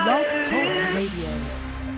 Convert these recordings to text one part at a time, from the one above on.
Blog Talk Radio.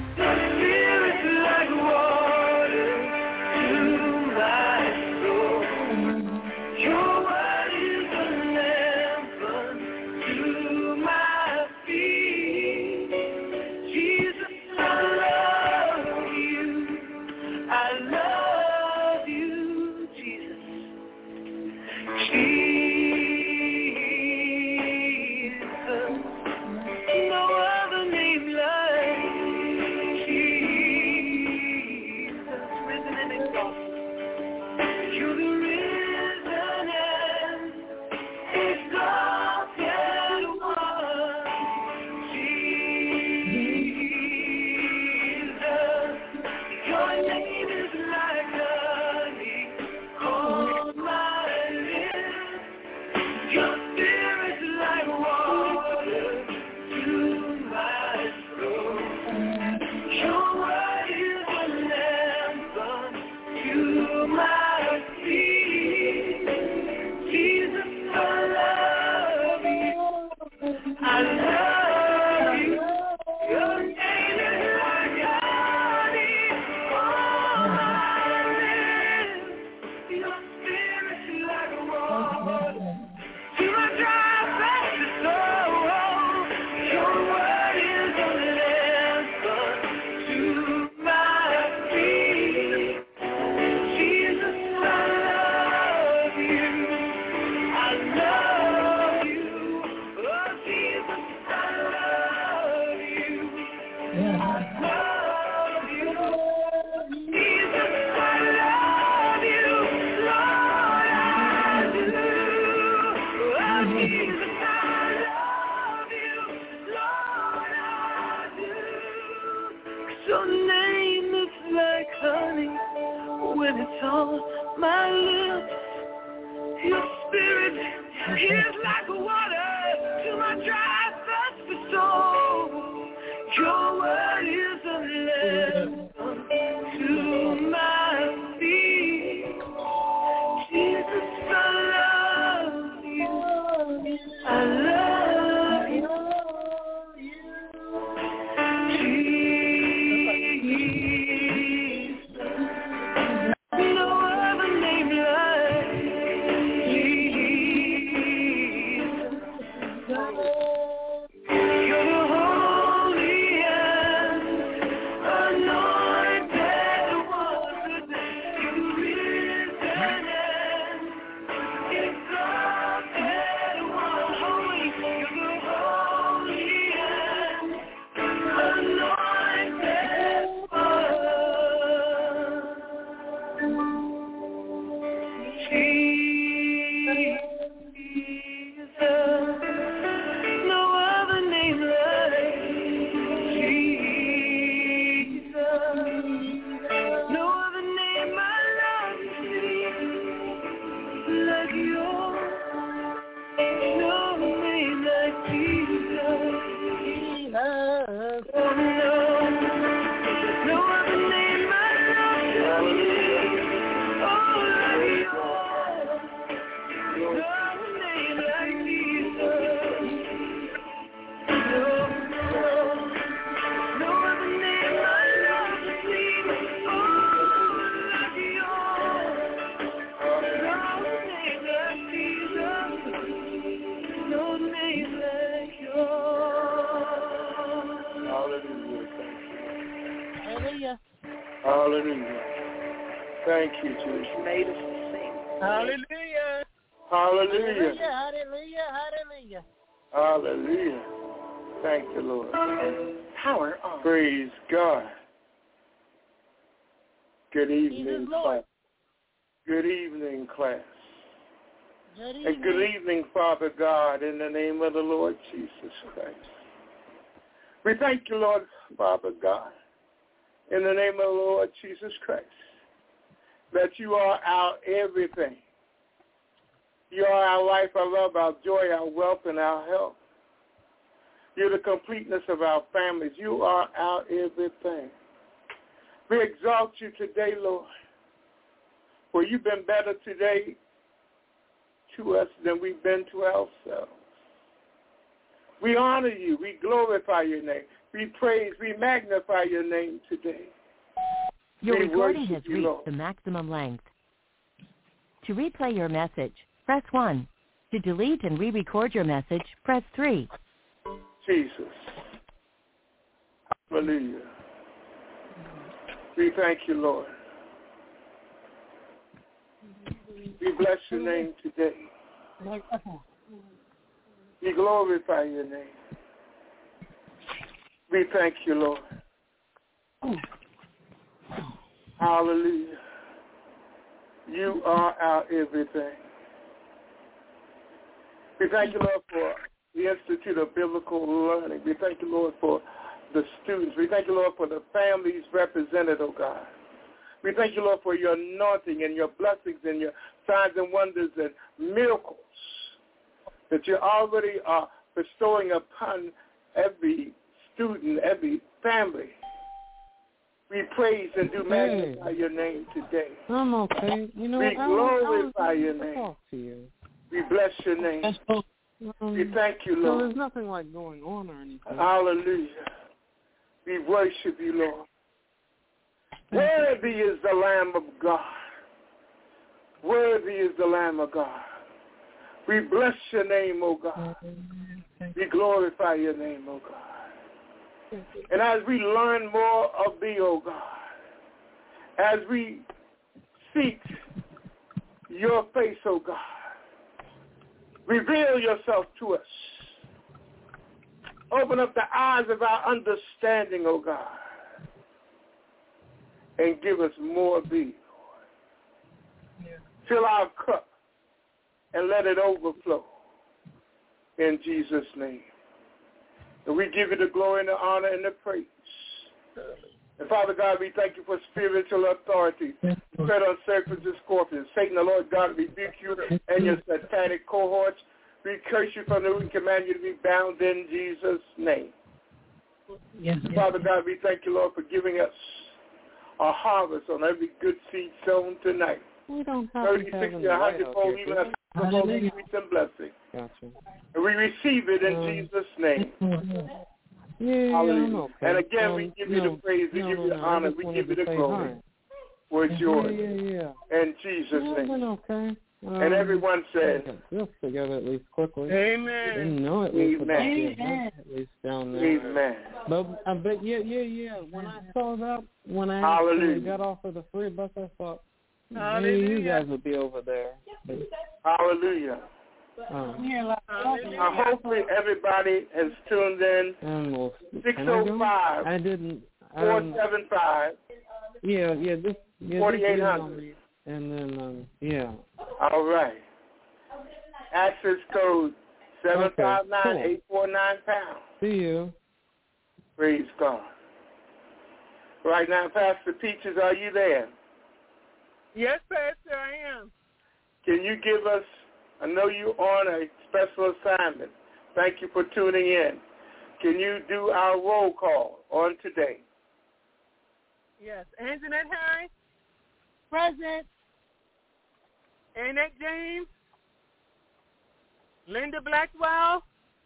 Hallelujah. Thank you, Jesus. Made us to sing. Hallelujah. Hallelujah. Hallelujah. Hallelujah. Hallelujah. Thank you, Lord. Power on. Praise God. Good evening, class. Good evening, class. Good evening. And good evening, Father God, in the name of the Lord Jesus Christ. We thank you, Lord, Father God, in the name of the Lord Jesus Christ, that you are our everything. You are our life, our love, our joy, our wealth, and our health. You're the completeness of our families. You are our everything. We exalt you today, Lord, for you've been better today to us than we've been to ourselves. We honor you. We glorify your name. We praise, we magnify your name today. Your We recording worship has you, reached Lord. the maximum length. To replay your message, press 1. To delete and re-record your message, press 3. Jesus. Hallelujah. We thank you, Lord. We bless your name today. We glorify your name. We thank you, Lord. Hallelujah. You are our everything. We thank you, Lord, for the Institute of Biblical Learning. We thank you, Lord, for the students. We thank you, Lord, for the families represented, oh God. We thank you, Lord, for your anointing and your blessings and your signs and wonders and miracles that you already are bestowing upon every student, every family. We praise and do magnify your name today. I'm okay. You know, We glorify your to name. talk to you. We bless your name. We thank you, So Lord. there's nothing like going on or anything. Hallelujah. We worship you, Lord. Worthy is the Lamb of God. Worthy is the Lamb of God. We bless your name, O God. We glorify your name, O God. And as we learn more of thee, O God, as we seek your face, O God, reveal yourself to us. Open up the eyes of our understanding, O God, and give us more of thee, Lord. Fill our cup and let it overflow in Jesus' name. And we give you the glory and the honor and the praise. And Father God, we thank you for spiritual authority. Tread on serpents and scorpions. Satan, the Lord God, rebuke you and your satanic cohorts. We curse you from the root and command you to be bound in Jesus' name. Yes. Father God, we thank you, Lord, for giving us a harvest on every good seed sown tonight. We don't have 30, to have 60, them right 100 out fold, here, even do a we? thousand increase and blessing. Gotcha. And we receive it in Jesus' name. Yeah, Hallelujah. I'm okay. And again, we give you the praise, we give you the honor, we give you the glory. For it's yours. Yeah. In Jesus' I've been name. okay. And everyone said, this together at least quickly. Amen. Didn't know it was about Amen. to get at least down there. Amen. But yeah. When I saw that, when I Hallelujah. actually got off of the free bus, I thought, maybe Hallelujah. you guys would be over there. But, Hallelujah. Hopefully everybody has tuned in. And we'll, 605 I didn't. 475 This 4800. And then, yeah. All right. Access code 759-849 pound. See you. Praise God. Right now, Pastor Peaches, are you there? Yes, Pastor, I am. Can you give us, I know you're on a special assignment. Thank you for tuning in. Can you do our roll call on today? Yes. Anjanette Harris, Present. Annette James, Linda Blackwell,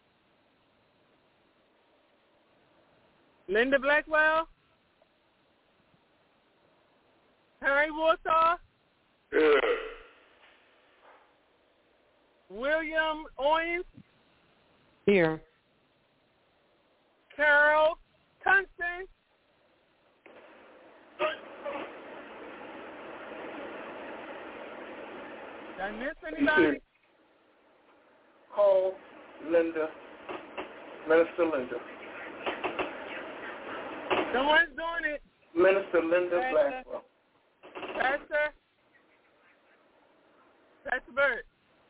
Harry Warsaw, William Owens, Here. Carol Tunson, did I miss anybody? Call Linda, Minister Linda. Someone's doing it. Minister Linda Pastor. Blackwell. Pastor Burt.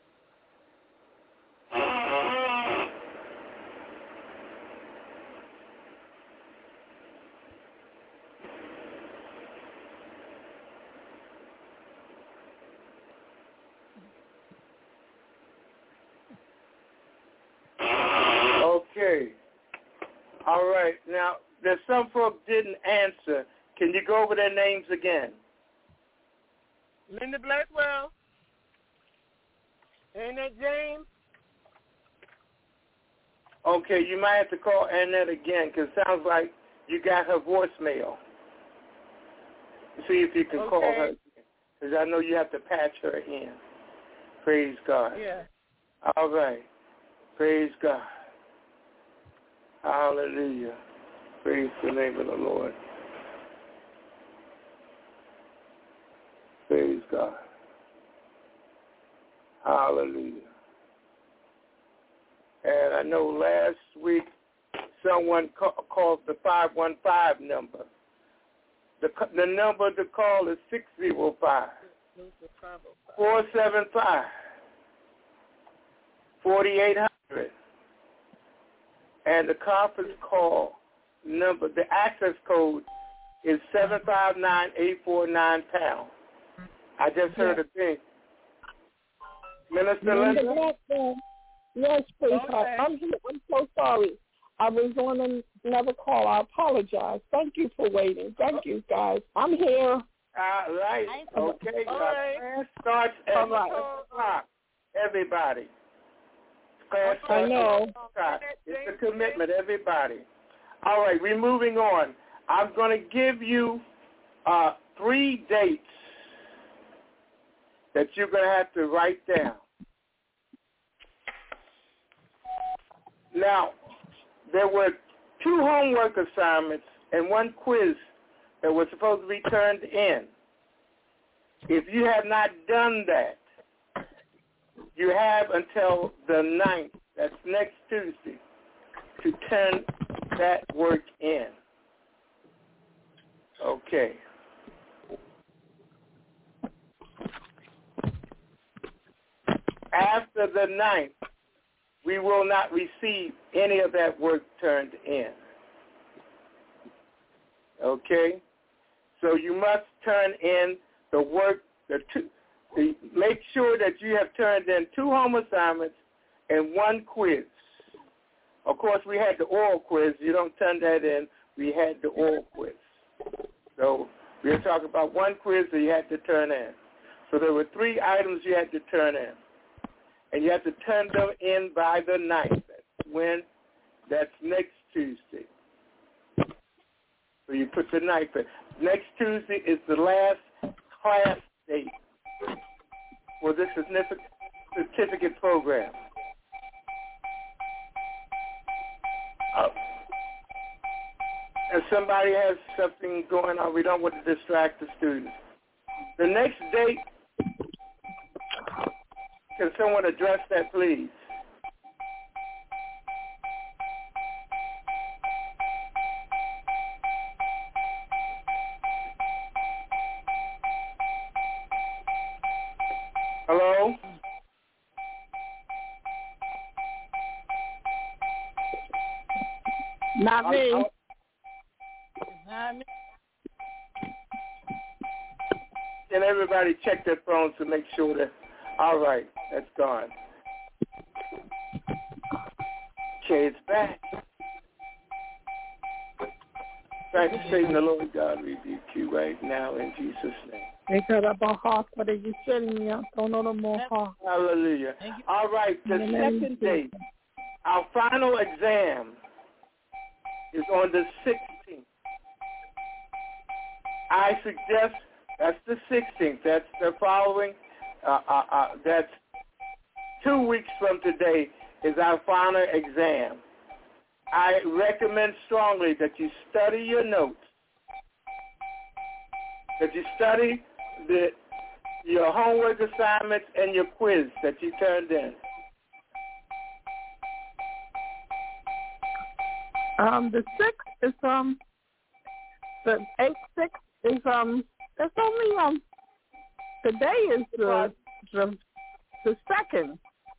Okay. All right. Now, there's some folks didn't answer. Can you go over their names again? Linda Blackwell, Annette James, Okay, you might have to call Annette again because it sounds like you got her voicemail. See if you can call her, because I know you have to patch her in. Praise God. Yeah. All right. Praise God. Hallelujah. Praise the name of the Lord. Praise God. Hallelujah. And I know last week someone called the 515 number. The number to call is 605-475-4800. And the conference call number, the access code is 759-849#. I just heard a thing. Minister Linda? Yes, please. Okay. I'm so sorry. I was on another call. I apologize. Thank you for waiting. Thank you, guys. I'm here. All right. Okay. All right. Class starts at 7 o'clock. Everybody. Class starts I know. at 7 o'clock. It's a commitment, everybody. All right, we're moving on. I'm going to give you 3 dates that you're going to have to write down. Now, there were 2 homework assignments and 1 quiz that was supposed to be turned in. If you have not done that, you have until the 9th, that's next Tuesday, to turn that work in. Okay. After the 9th, we will not receive any of that work turned in. Okay? So you must turn in the work, make sure that you have turned in 2 home assignments and 1 quiz. Of course, we had the oral quiz. You don't turn that in. We had the oral quiz. So we're talking about 1 quiz that you had to turn in. So there were 3 items you had to turn in. And you have to turn them in by the 9th. That's next Tuesday. So you put the 9th in. Next Tuesday is the last class date for this certificate program. And somebody has something going on. We don't want to distract the students. The next date, can someone address that, please? Hello? Not me. Not me. Can everybody check their phones to make sure that, all right, that's gone. Okay, it's back. Thank you, Satan, the Lord God, rebuke you right now in Jesus' name. Hallelujah. All right, the second date, our final exam is on the 16th. I suggest that's the 16th. That's the following. That's 2 weeks from today is our final exam. I recommend strongly that you study your notes, that you study your homework assignments and your quiz that you turned in. The 6th is the 8th, 6th is it's only today is the 2nd.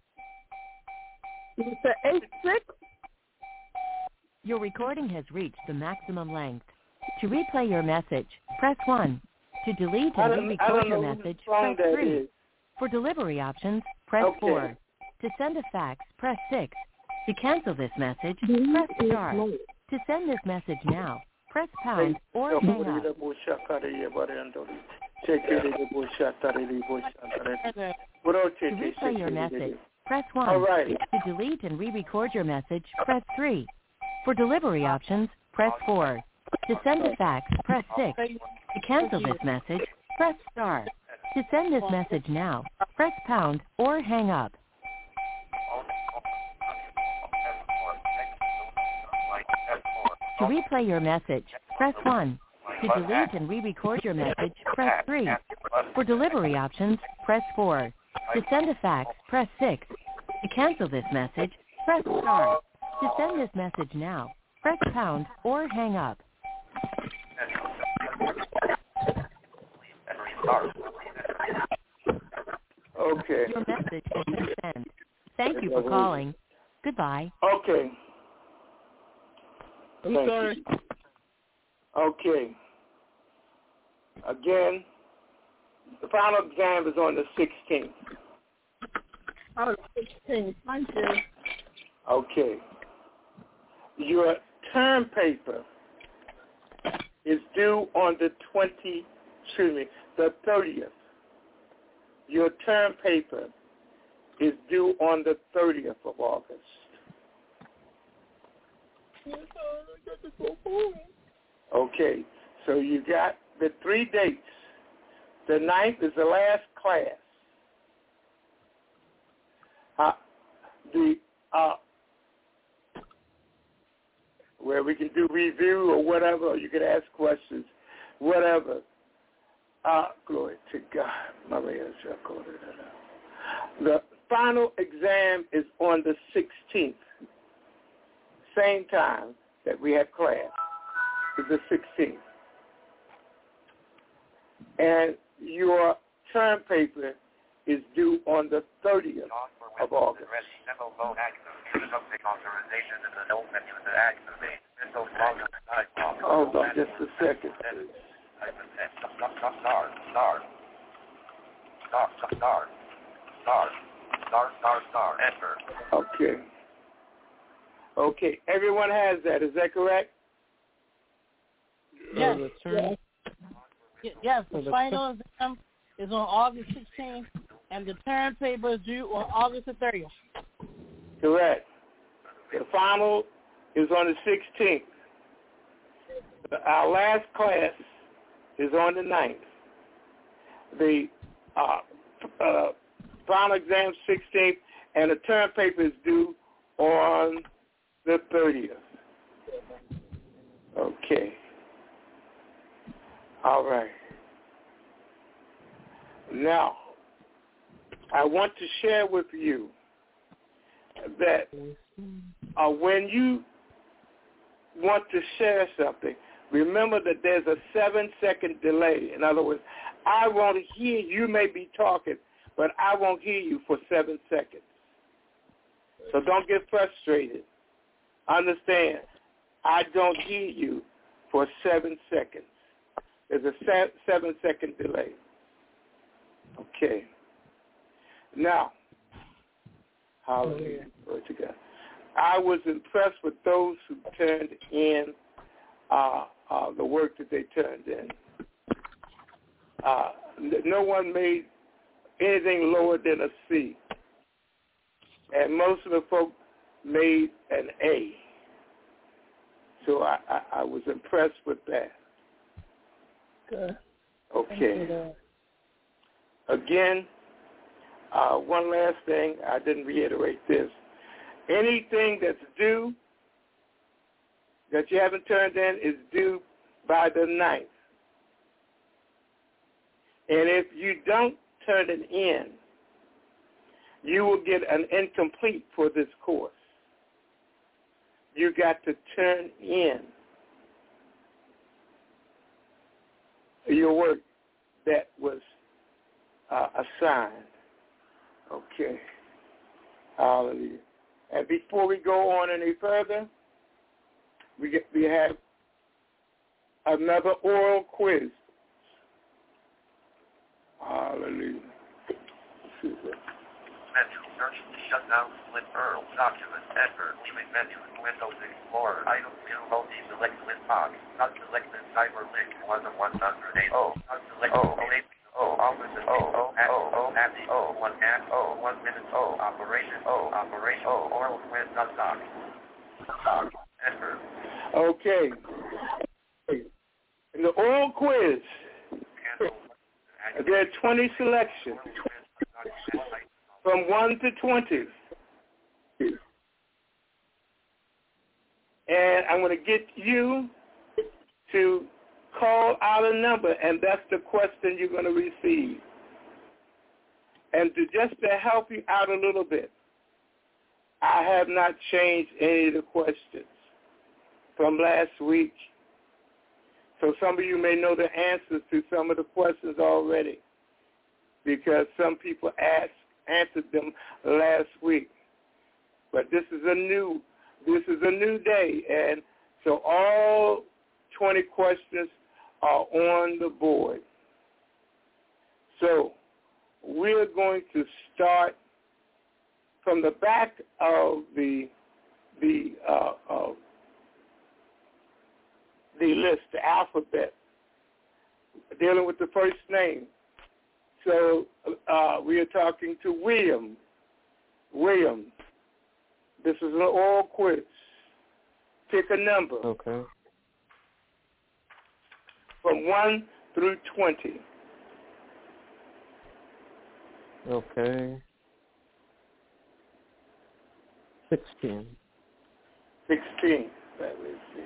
It's the 8th, 6th. Your recording has reached the maximum length. To replay your message, press 1. To delete and re-record your message, press 3. For delivery options, press 4. To send a fax, press 6. To cancel this message, press star. To send this message now, press pound or hang up. To replay your message, press 1. All right. To delete and re-record your message, press 3. For delivery options, press 4. To send a fax, press 6. To cancel this message, press star. To send this message now, press pound or hang up. To replay your message, press 1. To delete and re-record your message, press 3. For delivery options, press 4. To send a fax, press 6. To cancel this message, press star. To send this message now, press pound or hang up. Okay. Your message has been sent. Thank you for calling. Goodbye. Okay. I'm sorry. Okay. Again, the final exam is on the 16th. Oh, 16. Thank you. Okay. Your term paper is due on the 30th. Your term paper is due on the 30th of August. Okay, so you got the 3 dates. The 9th is the last class. Where we can do review or whatever, you can ask questions, whatever. Glory to God. The final exam is on the 16th. Same time that we have class is the 16th. And your term paper is due on the 30th of August. Hold on just a second, please. Okay. Okay, everyone has that. Is that correct? Yes. Yes, the final exam is on August 16th, and the term paper is due on August the 30th. Correct. The final is on the 16th. Our last class is on the 9th. The final exam 16th, and the term paper is due on the 30th. Okay. All right. Now, I want to share with you that when you want to share something, remember that there's a 7-second delay. In other words, I won't hear you. May be talking, but I won't hear you for 7 seconds. So don't get frustrated. Understand, I don't hear you for 7 seconds. There's a 7-second delay. Okay. Now, hallelujah, glory to God. I was impressed with those who turned in the work that they turned in. No one made anything lower than a C. And most of the folks made an A. So I was impressed with that. Good. Okay. Again, one last thing. I didn't reiterate this. Anything that's due that you haven't turned in is due by the 9th. And if you don't turn it in, you will get an incomplete for this course. You got to turn in your work that was assigned. Okay. Hallelujah. And before we go on any further, we have another oral quiz. Hallelujah. Menu, search, shut down, split Earl, document, enter, leaving menu, Windows Explorer, item view, multi-select list box, not selected cyber link, 1-108, not selected, office, happy, 1 minute, operation, Operation Oral Quiz Nutsock. Edward. Okay. In the oral quiz, there are 20 selections from 1 to 20. And I'm going to get you to call out a number, and that's the question you're going to receive. And just to help you out a little bit, I have not changed any of the questions from last week. So some of you may know the answers to some of the questions already because some people answered them last week. But this is a new day, and so all 20 questions are on the board. So we're going to start from the back of the list, the alphabet, dealing with the first name. So we are talking to William. William, this is an oral quiz. Pick a number. Okay. From 1 through 20. Okay. 16. 16. Let me see.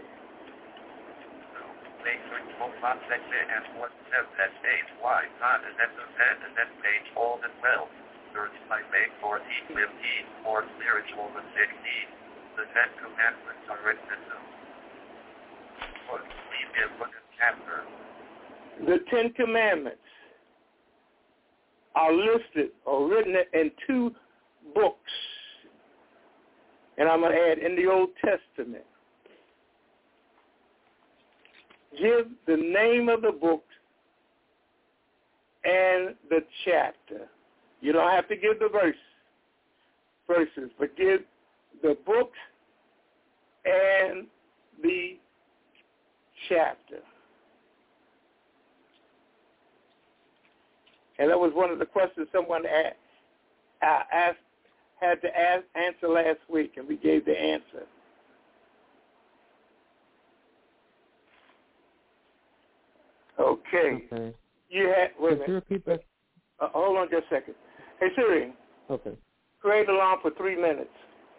That page wide, not and that's a head, and that page old and well. 30 by May 14, 15, more spiritual than 16. The 10 Commandments are written in them. Leave me a book and chapter. The 10 Commandments are listed or written in 2 books. And I'm going to add in the Old Testament. Give the name of the book and the chapter. You don't have to give the verses, but give the book and the chapter. And that was one of the questions someone had to answer last week, and we gave the answer. Okay. You had. Wait a minute. Could you repeat that? Hold on just a second. Hey Siri. Okay. Create alarm for 3 minutes.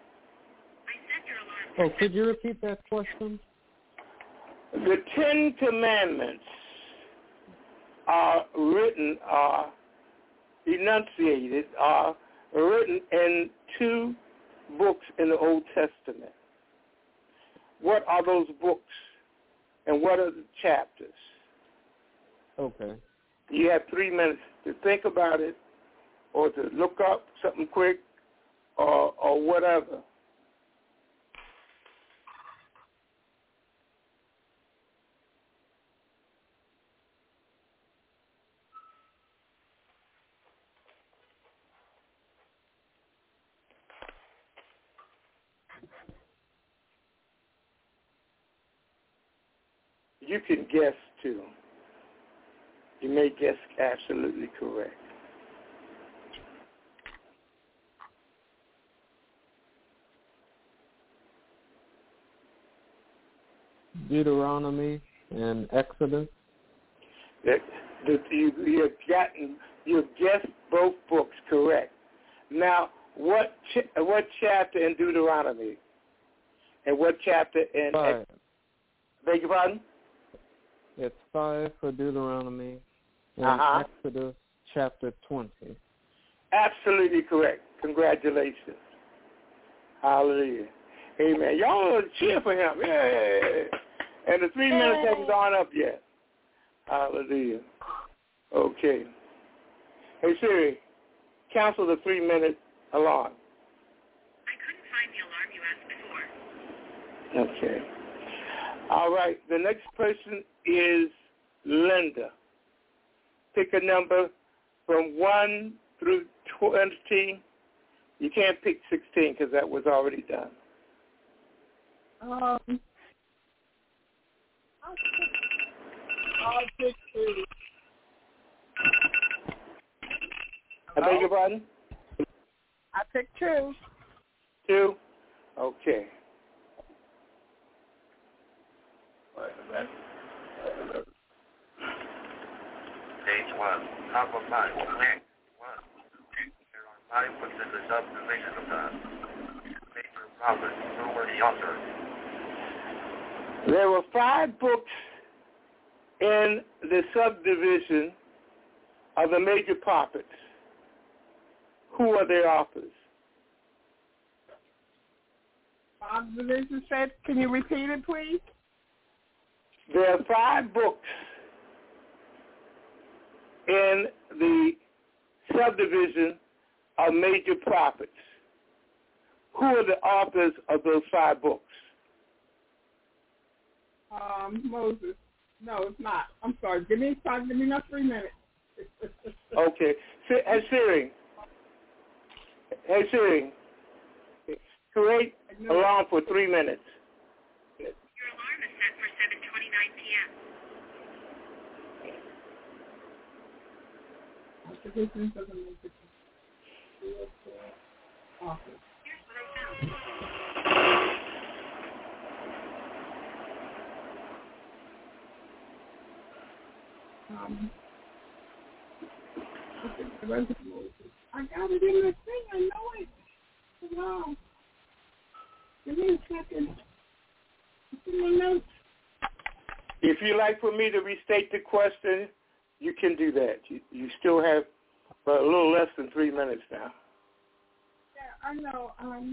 Oh, could you repeat that question? The 10 Commandments are written, enunciated, are written in 2 books in the Old Testament. What are those books, and what are the chapters? Okay. You have 3 minutes to think about it, or to look up something quick, or whatever. You can guess, too. You may guess absolutely correct. Deuteronomy and Exodus. You've guessed both books correct. Now, what chapter in Deuteronomy? And what chapter in 5. Beg your pardon? It's 5 for Deuteronomy and Exodus chapter 20. Absolutely correct. Congratulations. Hallelujah. Amen. Y'all cheer for him. Yeah. And the 3 minutes haven't gone up yet. Hallelujah. Okay. Hey, Siri, cancel the 3-minute alarm. I couldn't find the alarm you asked before. Okay. All right. The next person is Linda. Pick a number from 1 through 20. You can't pick 16 because that was already done. I'll pick 2. I beg your pardon? I picked 2. 2? Okay. Wait a minute. Page 1. Compromise. Link 1. There are 5 books in the subdivision of the major prophets. Who were the authors? There were 5 books in the subdivision of the major prophets. Who are their authors? Subdivision said, can you repeat it, please? There are 5 books in the subdivision of major prophets. Who are the authors of those 5 books? Moses. No, it's not. I'm sorry. Give me 3 minutes. Okay. Hey, Siri. Create alarm for 3 minutes. Your alarm is set for 7:29 p.m. Here's what I found. I got it in the thing. I know it. Wow. Give me a second. It's in my notes. If you like for me to restate the question, you can do that. You still have a little less than 3 minutes now. Yeah, I know.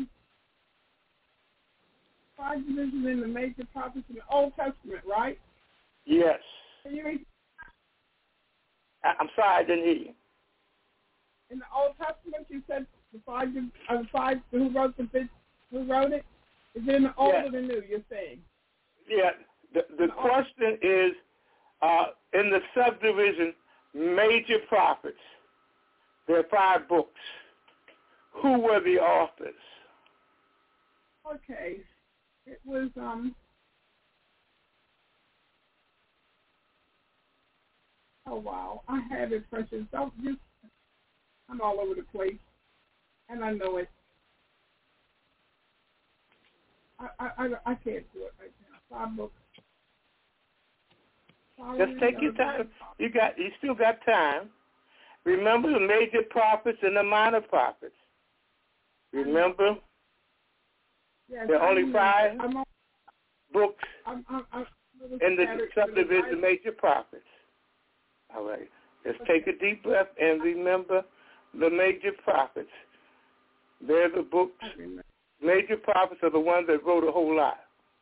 5 divisions in the major prophets in the Old Testament, right? Yes. Can you read? I'm sorry, I didn't hear you. In the Old Testament, you said the 5 who wrote it? Is it in the Old or the New, you're saying? Yeah. The question is, in the subdivision, major prophets, there are 5 books. Who were the authors? Okay. It was, oh, wow. I have it, Precious. I'm all over the place, and I know it. I can't do it right now. 5 books. Just take your time. You still got time. Remember the major prophets and the minor prophets. Remember? Yes, there are only 5 books in the subdivision major prophets. All right. Let's take a deep breath and remember the major prophets. They're the books. Major prophets are the ones that wrote a whole lot.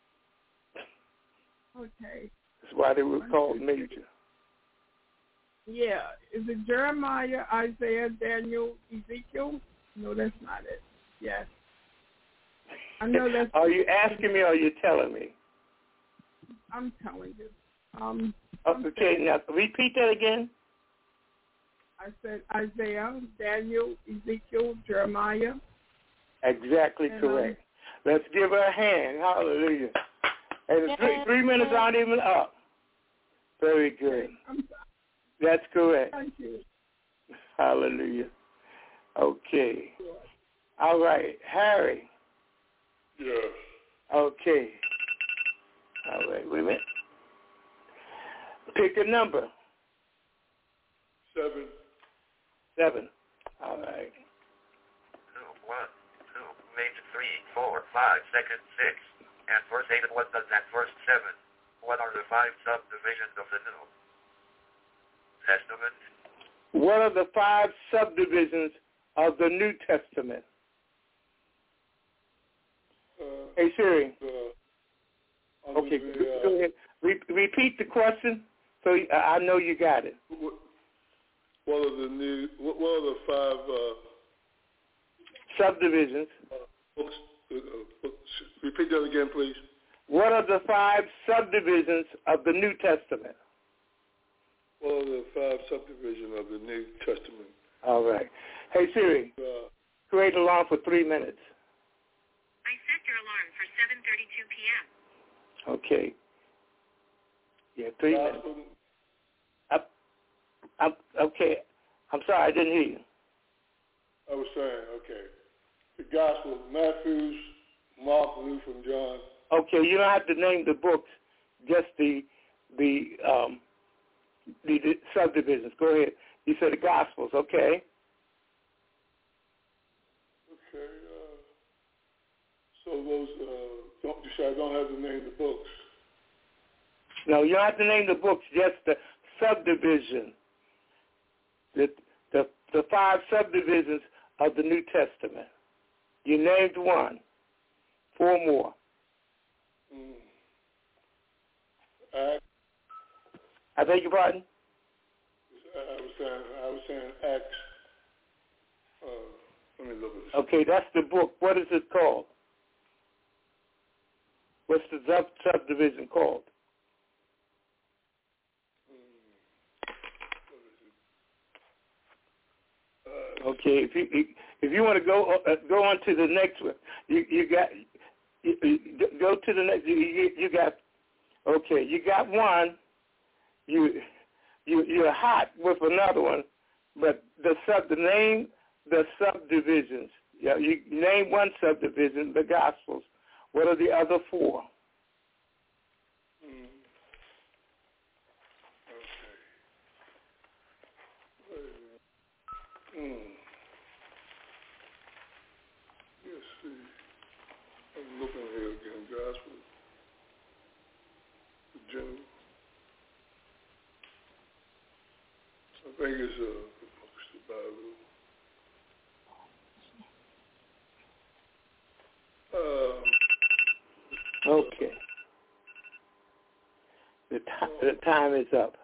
Okay. That's why they were called major. Yeah. Is it Jeremiah, Isaiah, Daniel, Ezekiel? No, that's not it. Yes. I know that's. Are you asking me or are you telling me? I'm telling you. Okay, now repeat that again. I said Isaiah, Daniel, Ezekiel, Jeremiah. Exactly correct. Let's give her a hand. Hallelujah. And the 3 minutes aren't even up. Very good. That's correct. Thank you. Hallelujah. Okay. All right. Harry. Yes. Okay. All right. Wait a minute. Pick a number. 7. 7. All right. 2, 1, 2, major 3, 4, 5, second 6. And verse 8, what does that verse 7? What are the 5 subdivisions of the New Testament? What are the 5 subdivisions of the New Testament? Hey, Siri. Okay, go ahead. Repeat the question so I know you got it. What are the 5 subdivisions? Books. Repeat that again, please. What are the 5 subdivisions of the New Testament? What are the 5 subdivisions of the New Testament? All right. Hey, Siri, create alarm for 3 minutes. I set your alarm for 7:32 p.m. Okay. Yeah, 3 minutes. Okay. I'm sorry, I didn't hear you. I was saying, okay. the Gospel, Matthew, Mark, Luke, and John. Okay, you don't have to name the books, just the subdivisions. Go ahead. You said the Gospels, okay? Okay. So those, you said I don't have to name the books. No, you don't have to name the books, just the subdivision. The 5 subdivisions of the New Testament. You named one. 4 more. Acts. I beg your pardon? I was saying Acts. Let me look at this. Okay, that's the book. What is it called? What's the subdivision called? Okay, if you want to go on to the next one, you go to the next. You got okay. You got one. You're hot with another one, but the subdivisions. Yeah, you name one subdivision, the Gospels. What are the other 4? Let's see. I'm looking here again. Gospel. The general. I think it's the Bible. Okay. The time is up.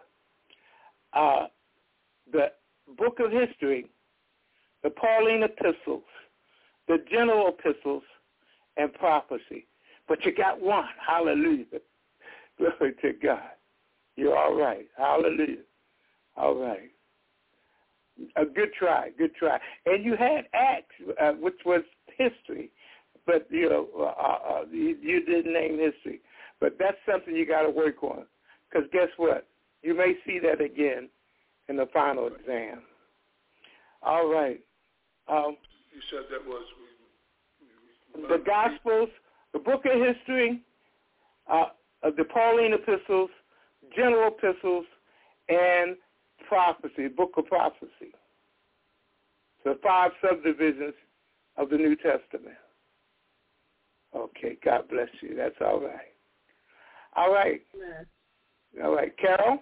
The book of history, the Pauline epistles, the general epistles, and prophecy. But you got one. Hallelujah. Glory to God. You're all right. Hallelujah. All right. A good try. And you had Acts, which was history, but you didn't name history. But that's something you got to work on, because guess what? You may see that again in the final exam. All right. You said that was the Gospels, the book of history, the Pauline epistles, general epistles, and prophecy, book of prophecy. So 5 subdivisions of the New Testament. Okay, God bless you. That's all right. All right. Amen. All right, Carol,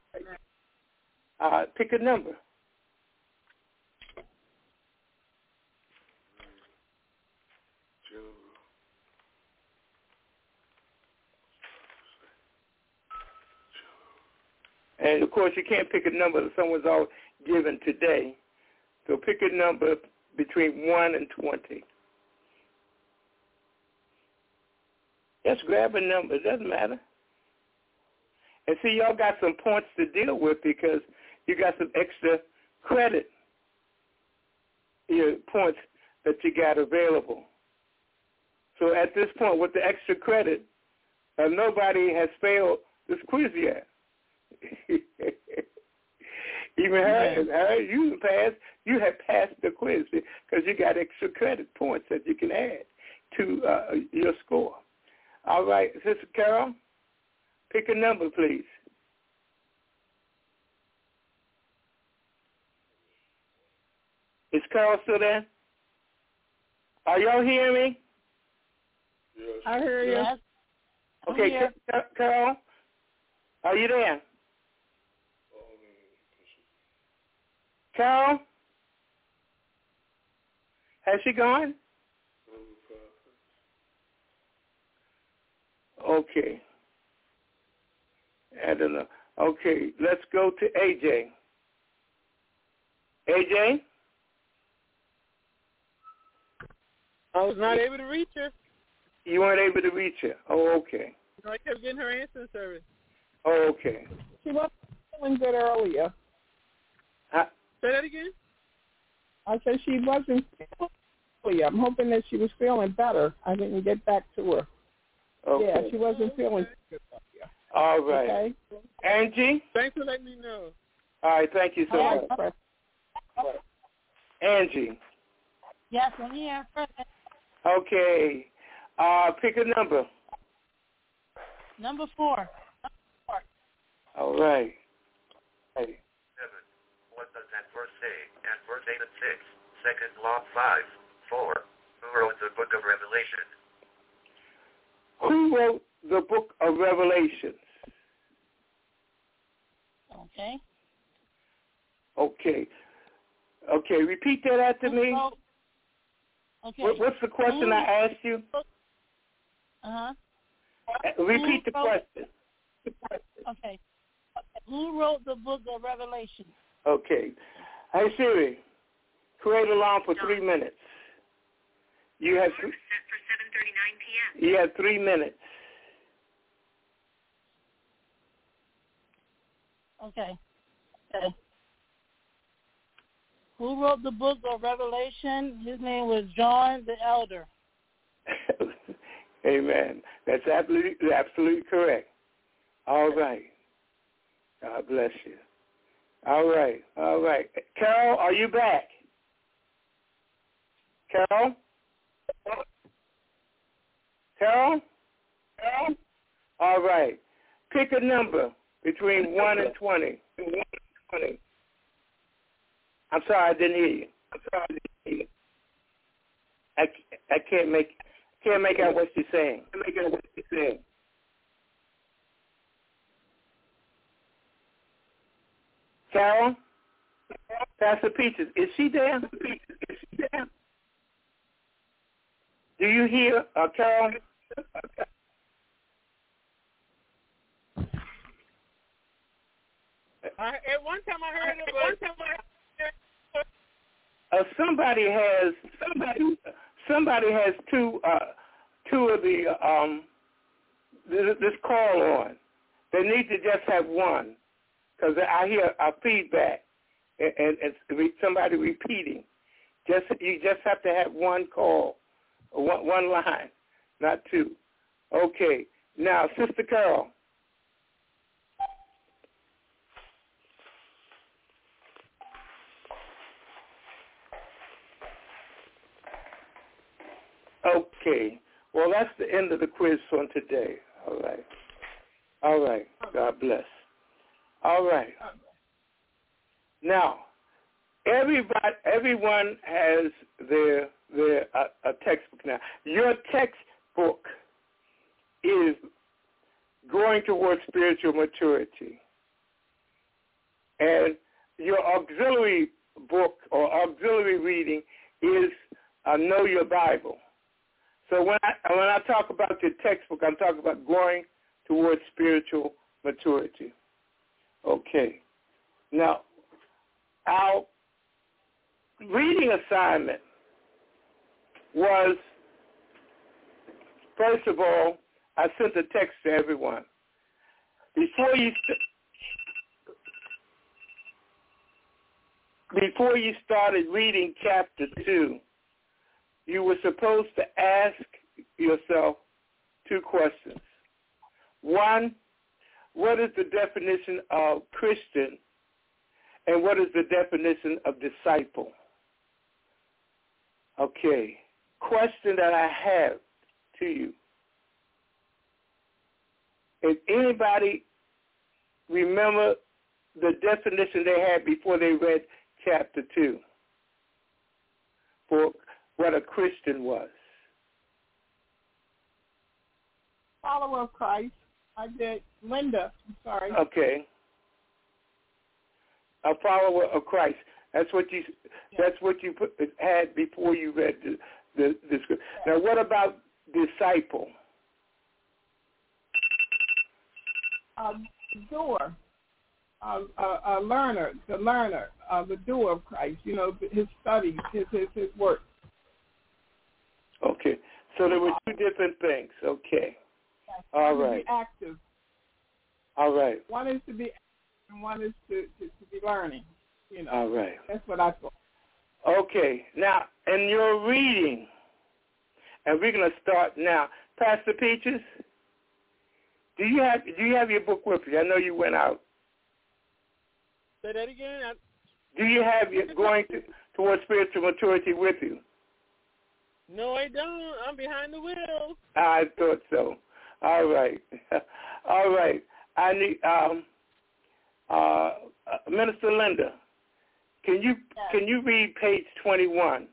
Amen. pick a number. And, of course, you can't pick a number that someone's all given today. So pick a number between 1 and 20. Just grab a number. It doesn't matter. And see, y'all got some points to deal with because you got some extra credit points that you got available. So at this point, with the extra credit, nobody has failed this quiz yet. Even her, you have passed the quiz because you got extra credit points that you can add to your score. All right, Sister Carol, pick a number, please. Is Carol still there? Are y'all hearing me? Yes. I hear you. Yes. Okay, Carol, are you there? Carol? Has she gone? Okay. I don't know. Okay, let's go to AJ. AJ? I was not able to reach her. You weren't able to reach her. Oh, okay. I kept getting her answering service. Oh, okay. She wasn't feeling good earlier. Say that again? I said she wasn't feeling earlier. I'm hoping that she was feeling better. I didn't get back to her. Okay. Yeah, she wasn't feeling good earlier. All right. Okay. Angie? Thanks for letting me know. All right, thank you so much. Angie? Yes, I'm here. Present. Okay. Pick a number. Number 4. All right. Hey. 7. What does that verse say? And verse 8 and 6. Second Law 5. 4. Who wrote the book of Revelation? Who wrote the book of Revelation? Okay. Okay, repeat that after me. Okay. What's the question I asked you? Repeat the question. Okay. Who wrote the book of Revelation? Okay. Hey, Siri, create alarm for 3 minutes. You have set for 7:39 p.m. You have 3 minutes. Okay. Who wrote the book of Revelation? His name was John the Elder. Amen. That's absolutely correct. All right. God bless you. All right. Carol, are you back? Carol? All right. Pick a number between 1 and 20. I'm sorry, I didn't hear you. I can't make out what you're saying. Carol? Pastor Peaches, is she there? Do you hear, Carol? At one time I heard it. Somebody has two of the this call on. They need to just have one, because I hear a feedback and somebody repeating. You just have to have one call, one line, not two. Okay. Now, Sister Carol. Okay. Well, that's the end of the quiz on today. All right. God bless. All right. Now, everyone has their textbook now. Your textbook is going towards spiritual maturity, and your auxiliary book or auxiliary reading is Know Your Bible. So when I talk about your textbook, I'm talking about going towards spiritual maturity. Okay. Now, our reading assignment was, first of all, I sent a text to everyone. Before you started reading chapter 2, you were supposed to ask yourself 2 questions. One, what is the definition of Christian, and what is the definition of disciple? Okay. Question that I have to you. If anybody remember the definition they had before they read chapter 2 for what a Christian was? Follower of Christ. I did. Linda, I'm sorry. Okay. A follower of Christ. That's what you had before you read the scripture. Now, what about disciple? Doer. A learner, the doer of Christ. You know, his studies, his work. Okay. So there were 2 different things. Okay. Yes. All right. To be active. All right. One is to be active and one is to be learning. You know. All right. That's what I thought. Okay. Now, in your reading, and we're going to start now. Pastor Peaches, do you have your book with you? I know you went out. Say that again. Do you have your going towards spiritual maturity with you? No, I don't. I'm behind the wheel. I thought so. All right. All right. I need Minister Linda. Can you read page 21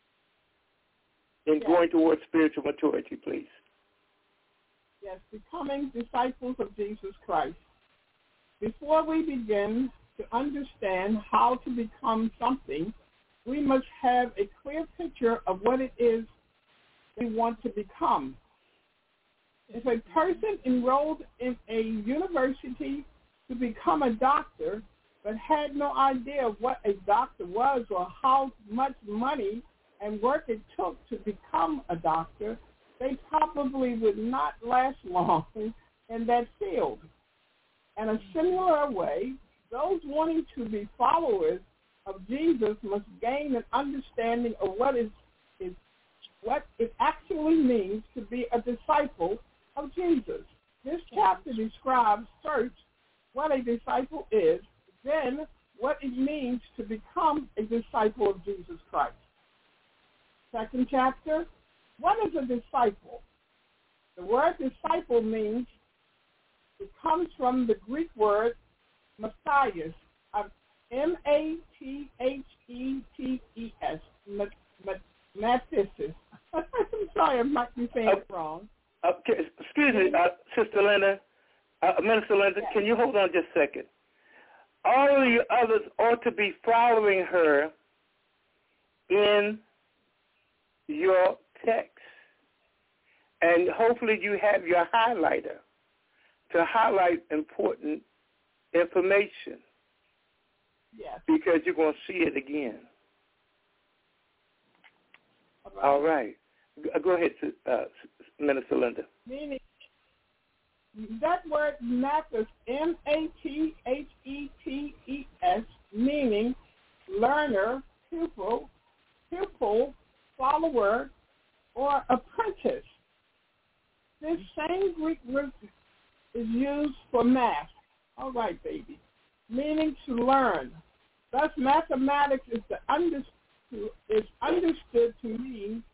in going towards spiritual maturity, please? Yes, becoming disciples of Jesus Christ. Before we begin to understand how to become something, we must have a clear picture of what it is we want to become. If a person enrolled in a university to become a doctor but had no idea of what a doctor was or how much money and work it took to become a doctor, they probably would not last long in that field. In a similar way, those wanting to be followers of Jesus must gain an understanding of what it actually means to be a disciple of Jesus. This chapter describes first what a disciple is, then what it means to become a disciple of Jesus Christ. Second chapter, what is a disciple? The word disciple means, it comes from the Greek word Matthias, M-A-T-H-E-T-E-S, Matthias. I'm sorry, I might be saying it wrong. Excuse me, Sister Linda, Minister Linda, can you hold on just a second? All of the others ought to be following her in your text. And hopefully you have your highlighter to highlight important information. Yes. Because you're going to see it again. All right. Go ahead, Minister Linda. Meaning, that word Matthias, M-A-T-H-E-T-E-S, meaning learner, pupil, follower, or apprentice. This same Greek root is used for math. All right, baby. Meaning to learn. Thus, mathematics is understood to mean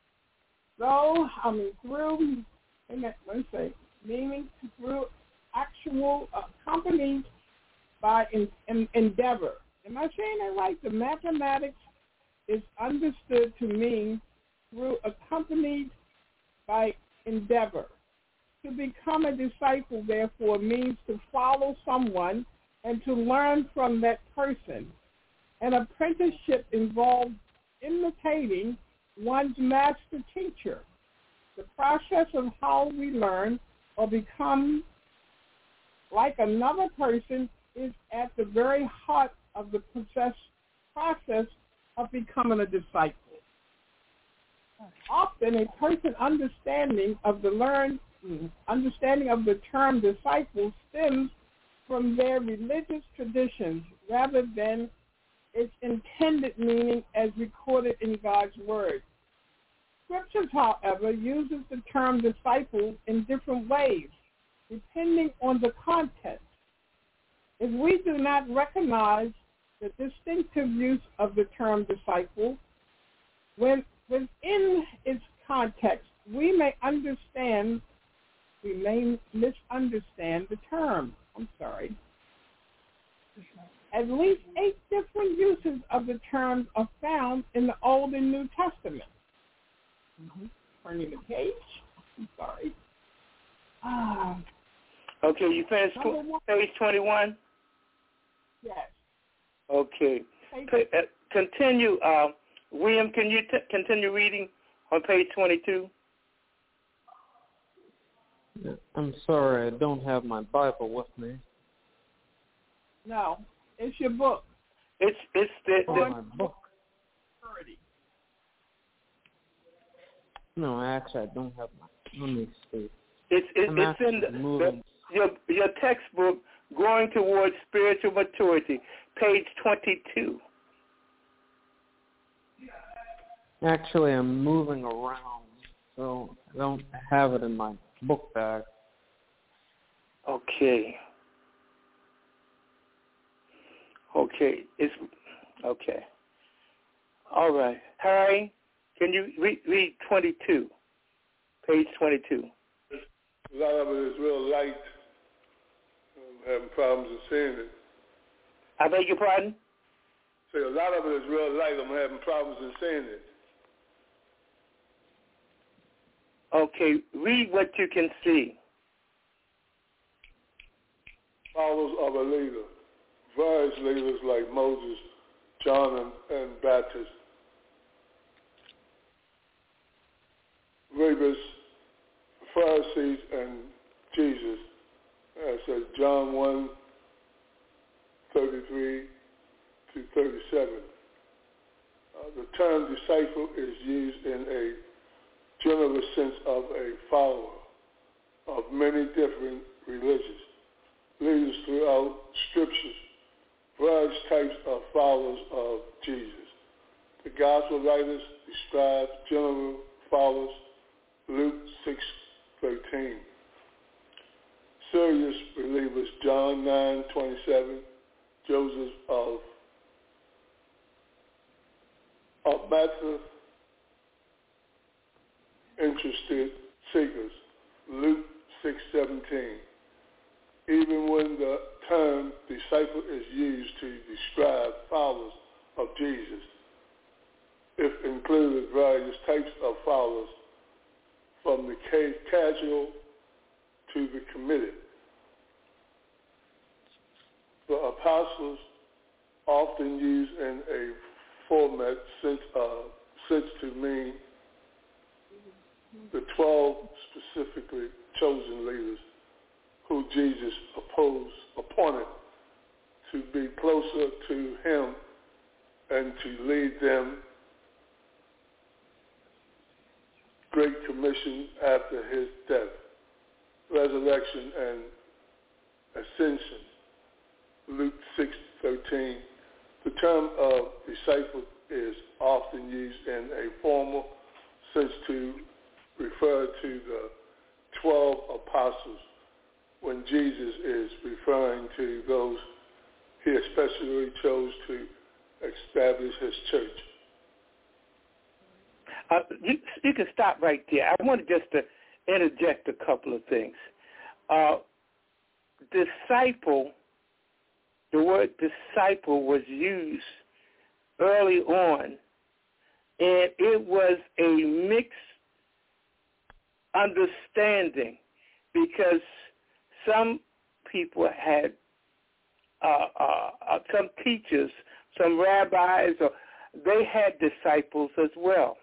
meaning through actual accompanied by endeavor. Am I saying that right? The mathematics is understood to mean through accompanied by endeavor. To become a disciple, therefore, means to follow someone and to learn from that person. An apprenticeship involves imitating one's master teacher. The process of how we learn or become like another person is at the very heart of the process of becoming a disciple. Often a person's understanding of the term disciple stems from their religious traditions rather than its intended meaning as recorded in God's Word. Scriptures, however, uses the term disciple in different ways, depending on the context. If we do not recognize the distinctive use of the term disciple, within its context, we may misunderstand the term. At least 8 different uses of the term are found in the Old and New Testament. Turning the page. I'm sorry. Okay, you finished page 21? Yes. Okay. Continue. William, can you continue reading on page 22? I'm sorry, I don't have my Bible with me. No, it's your book. It's my book. No, actually, I don't have my. Let me see. It's in your textbook, Going Towards Spiritual Maturity, page 22. Actually, I'm moving around, so I don't have it in my book bag. Okay. It's okay. All right. Harry, Can you read 22, page 22? A lot of it is real light. I'm having problems in seeing it. I beg your pardon? Say a lot of it is real light. I'm having problems in seeing it. Okay, read what you can see. Followers of a leader. Various leaders like Moses, John, and Baptist. Rebus, Pharisees, and Jesus. It says John 1, 33 to 37. The term disciple is used in a general sense of a follower of many different religions. Leaders throughout scriptures, various types of followers of Jesus. The gospel writers describe general followers. Luke 6:13. Serious believers, John 9:27. Joseph of Matthew. Interested seekers, Luke 6:17. Even when the term disciple is used to describe followers of Jesus, it included various types of followers, from the casual to the committed. The apostles often used in a format sense to mean the 12 specifically chosen leaders who Jesus appointed to be closer to him and to lead them Great Commission after his death, resurrection, and ascension. Luke 6:13. The term of disciple is often used in a formal sense to refer to the 12 apostles when Jesus is referring to those he especially chose to establish his church. You can stop right there. I wanted just to interject a couple of things. Disciple, the word disciple was used early on, and it was a mixed understanding because some people had, some teachers, some rabbis, or they had disciples as well.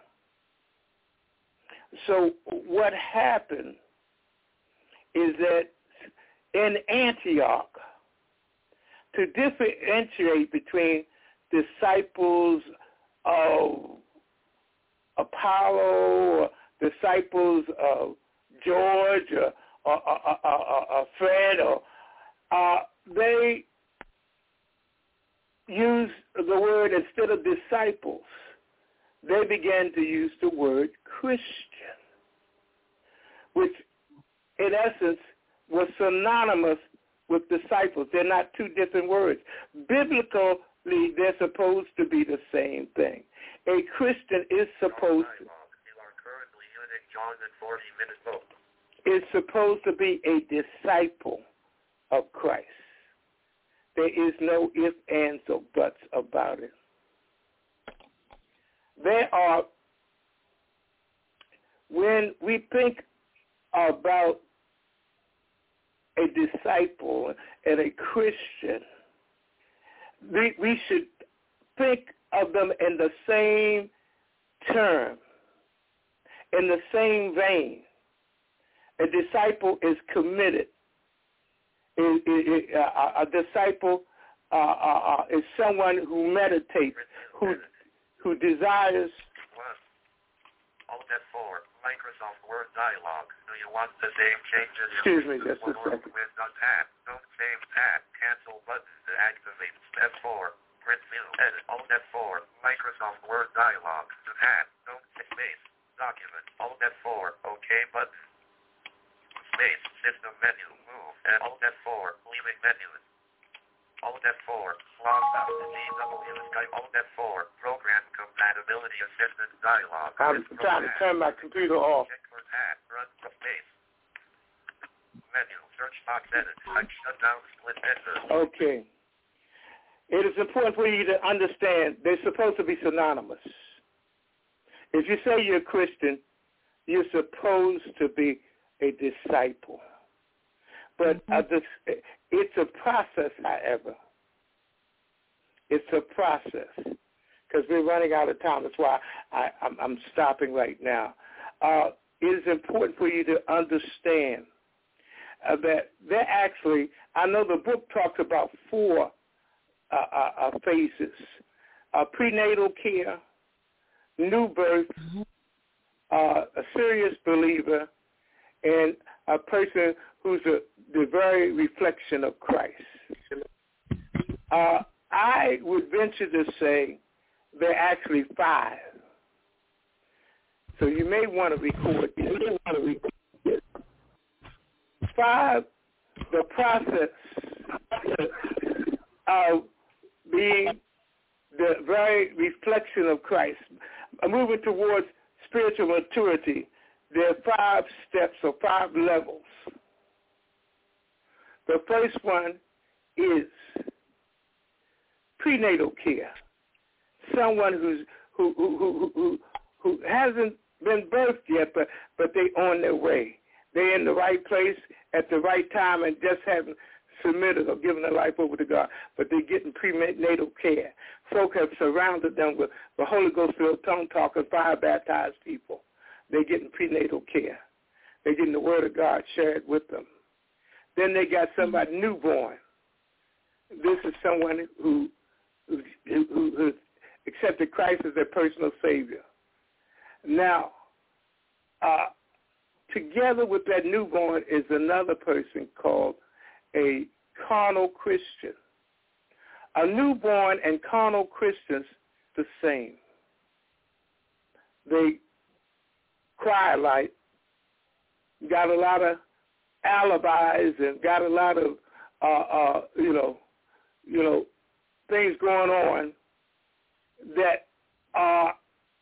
So what happened is that in Antioch, to differentiate between disciples of Apollo, or disciples of George, or Fred, or they used the word, instead of disciples, they began to use the word Christian, which in essence was synonymous with disciples. They're not two different words. Biblically, they're supposed to be the same thing. A Christian is supposed to... You are currently using Jonathan 40-minute book. Is supposed to be a disciple of Christ. There is no ifs, ands, or buts about it. There are, when we think about a disciple and a Christian, we should think of them in the same term, in the same vein. A disciple is committed. A disciple is someone who meditates, who desires. All that for Microsoft Word dialog. Do you want the same changes? Excuse me, just a second. With .app. Don't save tab. Cancel button to activate. Step 4. Print view. Edit. All that for Microsoft Word dialog. To add. Don't space. Document. All that for OK button. Space. System menu. Move. And all that for leaving menus. Alt F4. Logbox. DW. Skype. Alt F4. Program compatibility assessment dialog. I'm trying to turn my computer off. Check for tab. Run space. Menu. Search box edit. Type shutdown split enter. Okay. It is important for you to understand they're supposed to be synonymous. If you say you're a Christian, you're supposed to be a disciple. But it's a process, however. It's a process because we're running out of time. That's why I'm stopping right now. It is important for you to understand that they're actually, I know the book talks about 4 phases: prenatal care, new birth, a serious believer, and a person who's the very reflection of Christ. I would venture to say there are actually 5. So you may want to record this. 5, the process of being the very reflection of Christ. Moving towards spiritual maturity, there are 5 steps or 5 levels. The first one is prenatal care. Someone who hasn't been birthed yet, but they're on their way. They're in the right place at the right time and just haven't submitted or given their life over to God, but they're getting prenatal care. Folk have surrounded them with the Holy Ghost-filled, tongue-talking, fire-baptized people. They're getting prenatal care. They're getting the Word of God shared with them. Then they got somebody newborn. This is someone who accepted Christ as their personal Savior. Now, together with that newborn is another person called a carnal Christian. A newborn and carnal Christians, the same. They cry like, got a lot of alibis and got a lot of, things going on that are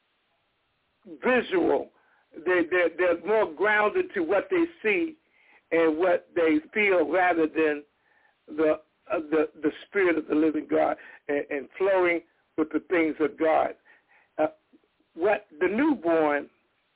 visual. They're more grounded to what they see and what they feel rather than the Spirit of the living God and flowing with the things of God. What the newborn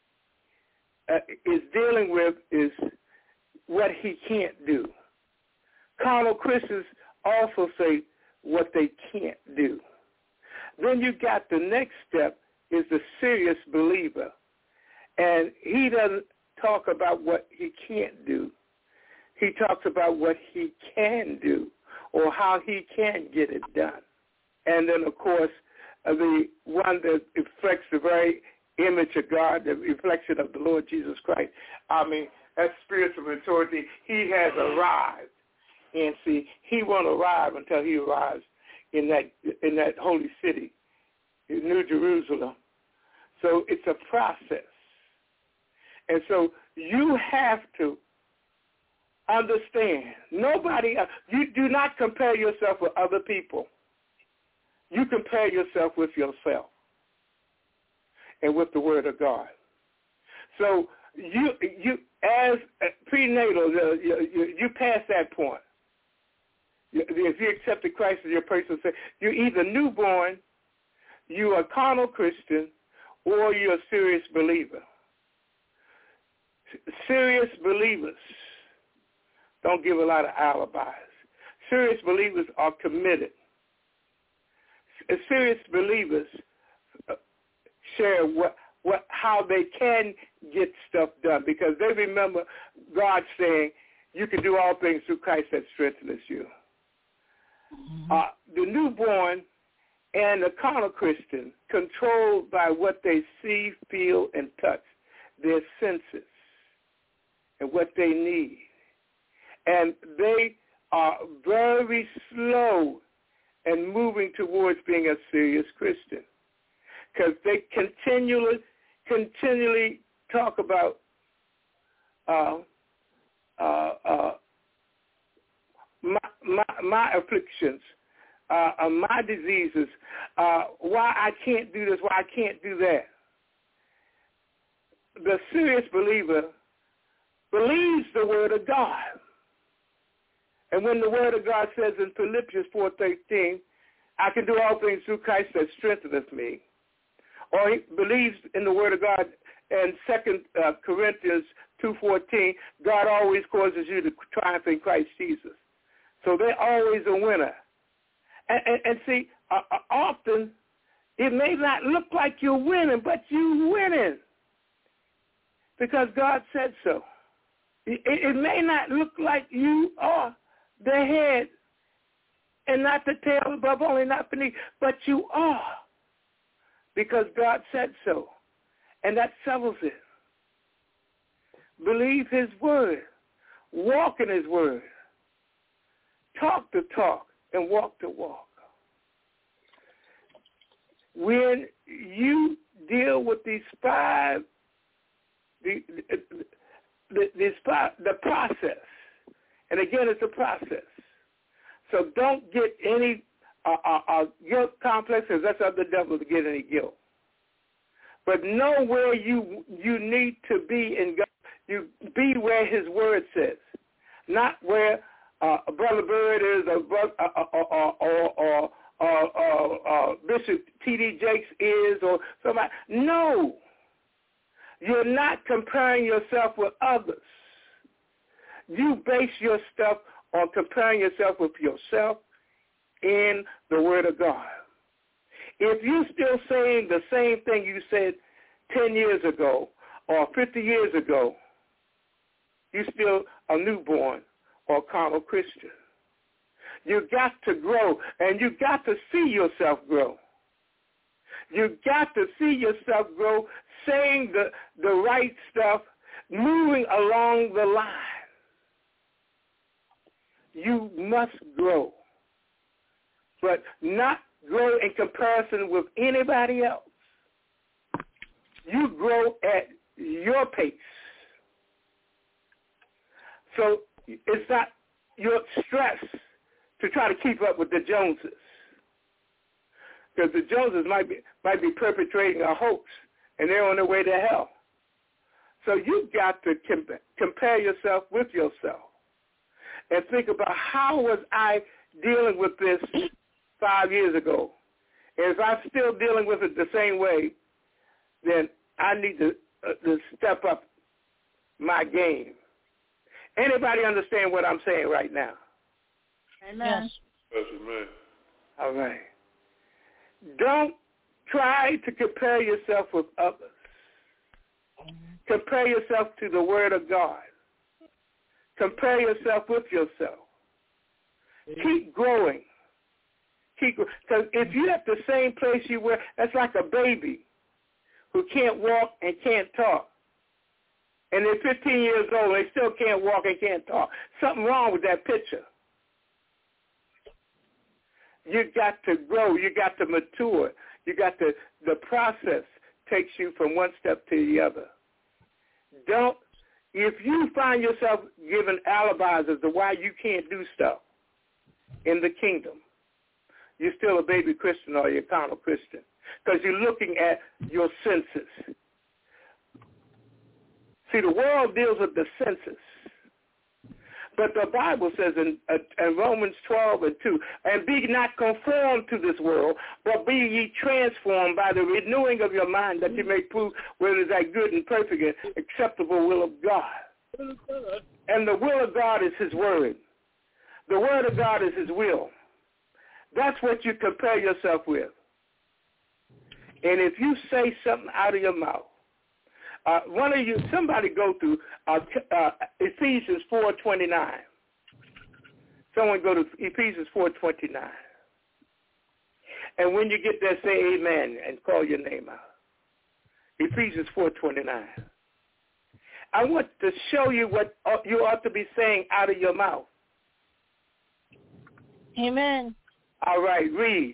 is dealing with is what he can't do. Carnal Christians also say what they can't do. Then you got the next step is the serious believer. And he doesn't talk about what he can't do. He talks about what he can do or how he can get it done. And then, of course, the one that reflects the very image of God, the reflection of the Lord Jesus Christ. I mean, that's spiritual maturity. He has arrived. And see, he won't arrive until he arrives in that holy city, in New Jerusalem. So it's a process. And so you have to understand, you do not compare yourself with other people. You compare yourself with yourself and with the Word of God. So you as prenatal, you pass that point. If you accepted Christ as your personal Savior, you're either newborn, you're a carnal Christian, or you're a serious believer. Serious believers don't give a lot of alibis. Serious believers are committed. Serious believers share how they can get stuff done because they remember God saying, you can do all things through Christ that strengthens you. The newborn and the carnal Christian, controlled by what they see, feel, and touch, their senses, and what they need. And they are very slow in moving towards being a serious Christian because they continually talk about my afflictions, my diseases, why I can't do this, why I can't do that. The serious believer believes the Word of God. And when the Word of God says in Philippians 4:13, I can do all things through Christ that strengtheneth me, or he believes in the Word of God in 2 Corinthians 2:14, God always causes you to triumph in Christ Jesus. So they're always a winner. And see, often it may not look like you're winning, but you're winning because God said so. It may not look like you are the head and not the tail, above only, not beneath, but you are because God said so. And that settles it. Believe his word. Walk in his word. Talk the talk and walk the walk. When you deal with these five, the process, and again, it's a process. So don't get any guilt complex, because that's of the devil to get any guilt. But know where you need to be in God. You be where his word says, not where Brother Bird is or Bishop T.D. Jakes is or somebody. No. You're not comparing yourself with others. You base your stuff on comparing yourself with yourself in the Word of God. If you're still saying the same thing you said 10 years ago or 50 years ago, you're still a newborn or a carnal Christian. You got to grow, and you got to see yourself grow. You got to see yourself grow, saying the right stuff, moving along the line. You must grow, but not grow in comparison with anybody else. You grow at your pace. So it's not your stress to try to keep up with the Joneses, because the Joneses might be perpetrating a hoax, and they're on their way to hell. So you've got to compare yourself with yourself and think about, how was I dealing with this 5 years ago? And if I'm still dealing with it the same way, then I need to step up my game. Anybody understand what I'm saying right now? Amen. Yes, amen. All right. Don't try to compare yourself with others. Compare yourself to the Word of God. Compare yourself with yourself. Keep growing. Because if you're at the same place you were, that's like a baby who can't walk and can't talk. And they're 15 years old, they still can't walk and can't talk. Something wrong with that picture. You got to grow. You got to mature. You got to, the process takes you from one step to the other. If you find yourself giving alibis as to why you can't do stuff in the kingdom, you're still a baby Christian or you're a carnal Christian, because you're looking at your senses. See, the world deals with the senses. But the Bible says in Romans 12:2, and be not conformed to this world, but be ye transformed by the renewing of your mind, that you may prove whether it is that good and perfect and acceptable will of God. And the will of God is his word. The word of God is his will. That's what you compare yourself with. And if you say something out of your mouth, somebody go through Ephesians 4:29. Someone go to Ephesians 4:29. And when you get there, say amen and call your name out. Ephesians 4:29. I want to show you what you ought to be saying out of your mouth. Amen. All right, read.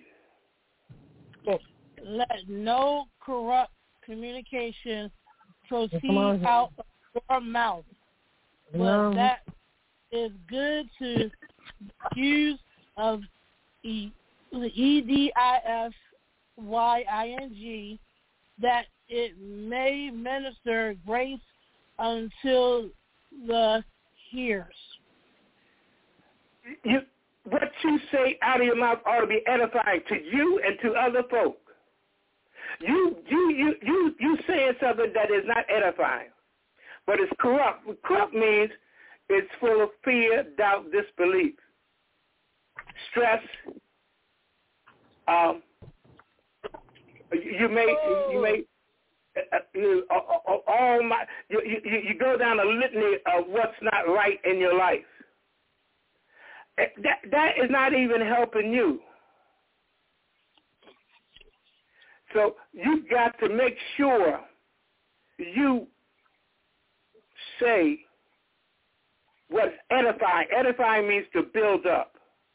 Let no corrupt communication proceed out of your mouth, but that is good to use of EDIFYING, that it may minister grace until the hearers. What you say out of your mouth ought to be edifying to you and to other folk. You saying something that is not edifying, but it's corrupt. Corrupt means it's full of fear, doubt, disbelief, stress. You go down a litany of what's not right in your life. That is not even helping you. So you got to make sure you say what's edifying. Edifying means to build up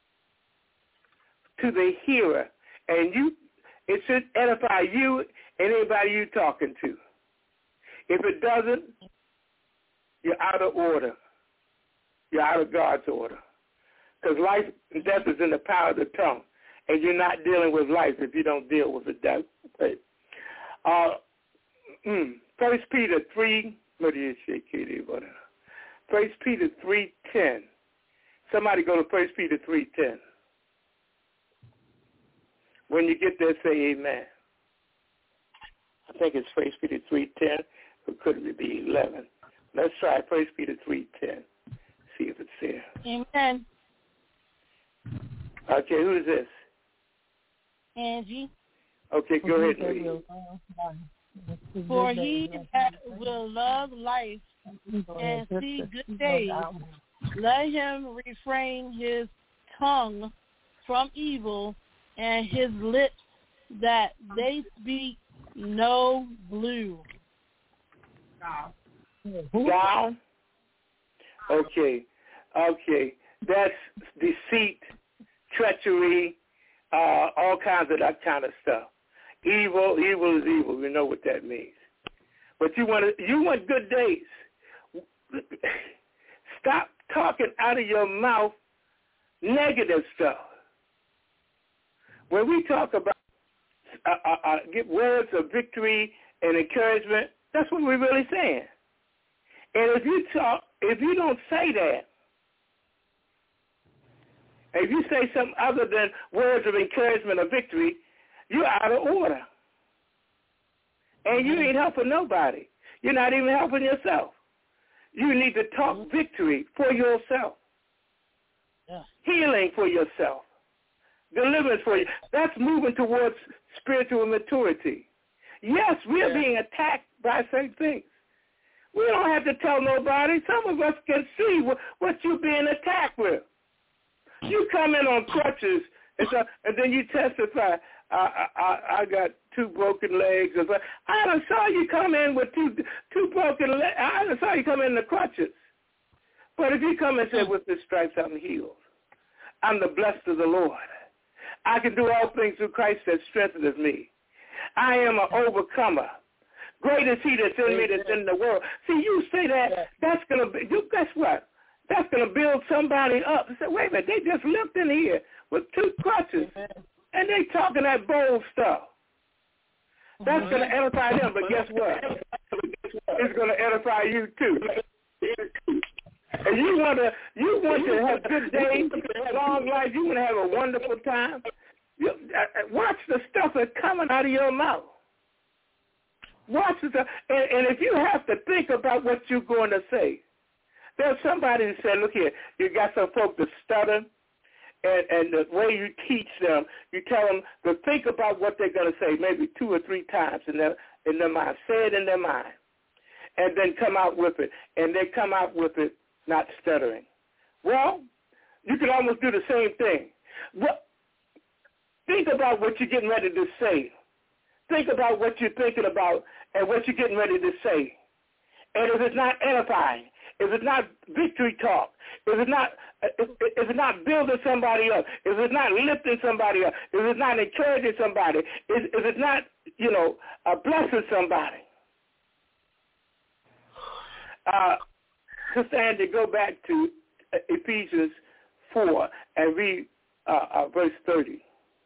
to the hearer, and it should edify you and anybody you're talking to. If it doesn't, you're out of order. You're out of God's order. Because life and death is in the power of the tongue, and you're not dealing with life if you don't deal with the death. 1 Peter 3, what do you say, Katie? 1 Peter 3:10. Somebody go to 1 Peter 3:10. When you get there, say amen. I think it's 1 Peter 3:10, or could it be 11? Let's try 1 Peter 3:10. See if it's there. Amen. Okay, who is this? Angie. Okay, go ahead, please. For he that will love life and see good days, let him refrain his tongue from evil and his lips that they speak no blue. Down? Okay. That's deceit, treachery, all kinds of that kind of stuff. Evil is evil. We know what that means. But you want good days. Stop talking out of your mouth negative stuff. When we talk about get words of victory and encouragement, that's what we're really saying. And if you don't say that, if you say something other than words of encouragement or victory, you're out of order. And you ain't helping nobody. You're not even helping yourself. You need to talk victory for yourself. Yeah. Healing for yourself. Deliverance for you. That's moving towards spiritual maturity. Yes, we're being attacked by certain things. We don't have to tell nobody. Some of us can see what you're being attacked with. You come in on crutches, and then you testify, I got 2 broken legs. I done saw you come in with two broken legs. I done saw you come in the crutches. But if you come and say, with the stripes I'm healed, I'm the blessed of the Lord. I can do all things through Christ that strengthens me. I am an overcomer. Great is he that's in me that's in the world. See, you say that, that's going to be, guess what? That's going to build somebody up. They say, wait a minute, they just limped in here with 2 crutches, and they talking that bold stuff. That's going to edify them, but guess what? It's going to edify you too. And you want to have good days, long life. You want to have a wonderful time. Watch the stuff that's coming out of your mouth. Watch the stuff, and if you have to think about what you're going to say, there's somebody who said, look here, you got some folk that stutter, and the way you teach them, you tell them to think about what they're going to say maybe 2 or 3 times in their mind. Say it in their mind, and then come out with it. And they come out with it not stuttering. Well, you can almost do the same thing. Think about what you're getting ready to say. Think about what you're thinking about and what you're getting ready to say. And if it's not edifying, if it's not victory talk, if it's not building somebody up, if it's not lifting somebody up, if it's not encouraging somebody, if it's not, blessing somebody. Sister Andy, go back to Ephesians 4 and read verse 30.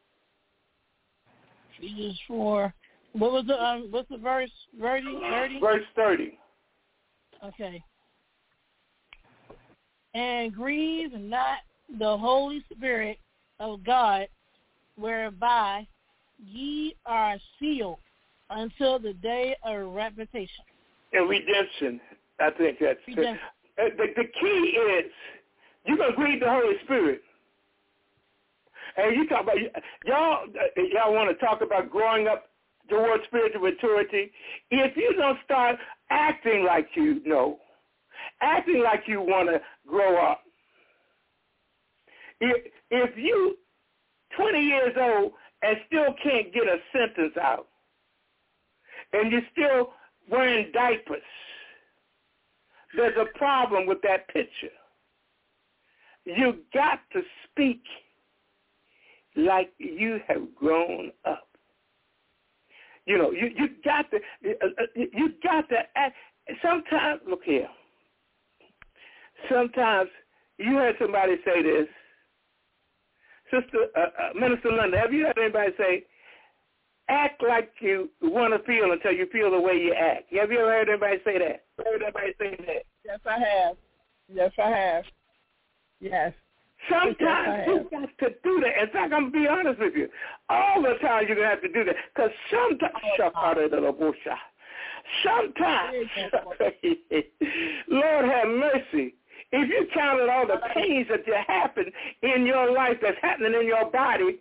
Ephesians 4. What was the what's the verse? 30? Verse 30. Okay. And grieve not the Holy Spirit of God, whereby ye are sealed until the day of repetition. And redemption. I think that's it. The key is you're going to grieve the Holy Spirit. And you talk about, y'all want to talk about growing up towards spiritual maturity. If you don't start acting like you know, acting like you want to grow up, if you 20 years old and still can't get a sentence out, and you're still wearing diapers, there's a problem with that picture. You got to speak like you have grown up. You know, you got to act. Sometimes, look here. Sometimes you heard somebody say this. Sister Minister Linda, have you heard anybody say, act like you want to feel until you feel the way you act? Have you ever heard anybody say that? Yes, I have. Yes. Sometimes you got to do that. In fact, I'm going to be honest with you. All the time you're going to have to do that. Because sometimes, Lord have mercy, if you counted all the pains that happen in your life that's happening in your body,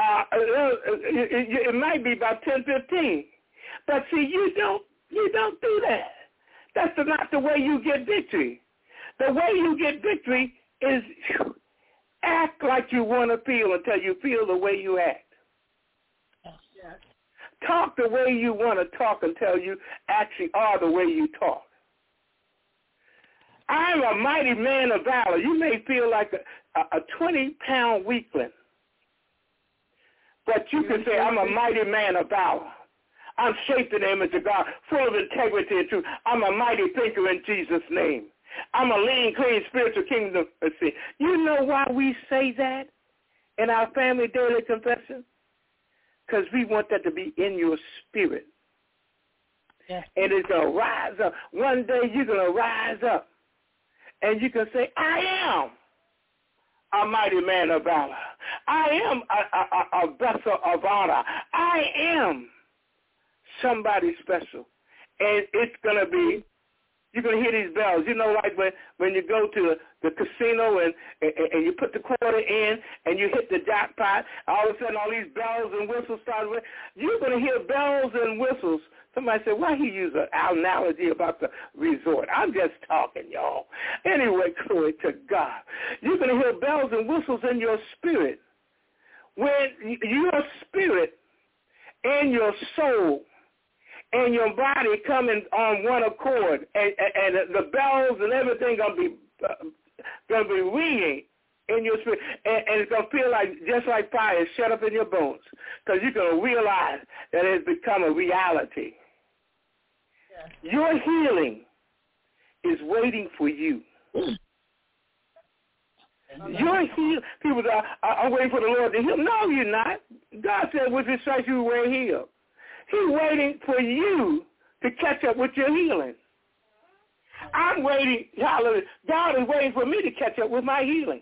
it might be about 10, 15. But see, you don't do that. That's not the way you get victory. The way you get victory is act like you want to feel until you feel the way you act. Yes. Talk the way you want to talk until you actually are the way you talk. I'm a mighty man of valor. You may feel like a 20-pound weakling, but you can say, I'm a mighty man of valor. I'm shaped in the image of God, full of integrity and truth. I'm a mighty thinker in Jesus' name. I'm a lean, clean, spiritual kingdom. See, you know why we say that in our family daily confession? Because we want that to be in your spirit. Yeah. And it's going to rise up. One day you're going to rise up. And you can say, I am a mighty man of valor. I am a vessel of honor. I am somebody special. And it's going to be, you're going to hear these bells. You know, like when you go to the casino and you put the quarter in and you hit the jackpot, all of a sudden all these bells and whistles start with. You're going to hear bells and whistles. Somebody said, why he use an analogy about the resort? I'm just talking, y'all. Anyway, glory to God. You're going to hear bells and whistles in your spirit. When your spirit and your soul and your body coming on one accord, and the bells and everything gonna be ringing in your spirit, and it's gonna feel like just like fire shut up in your bones, because you're gonna realize that it's become a reality. Yeah. Your healing is waiting for you. Your healing. People say, I'm waiting for the Lord to heal. No, you're not. God said, with His stripes you were healed. He's waiting for you to catch up with your healing. I'm waiting, hallelujah. God is waiting for me to catch up with my healing.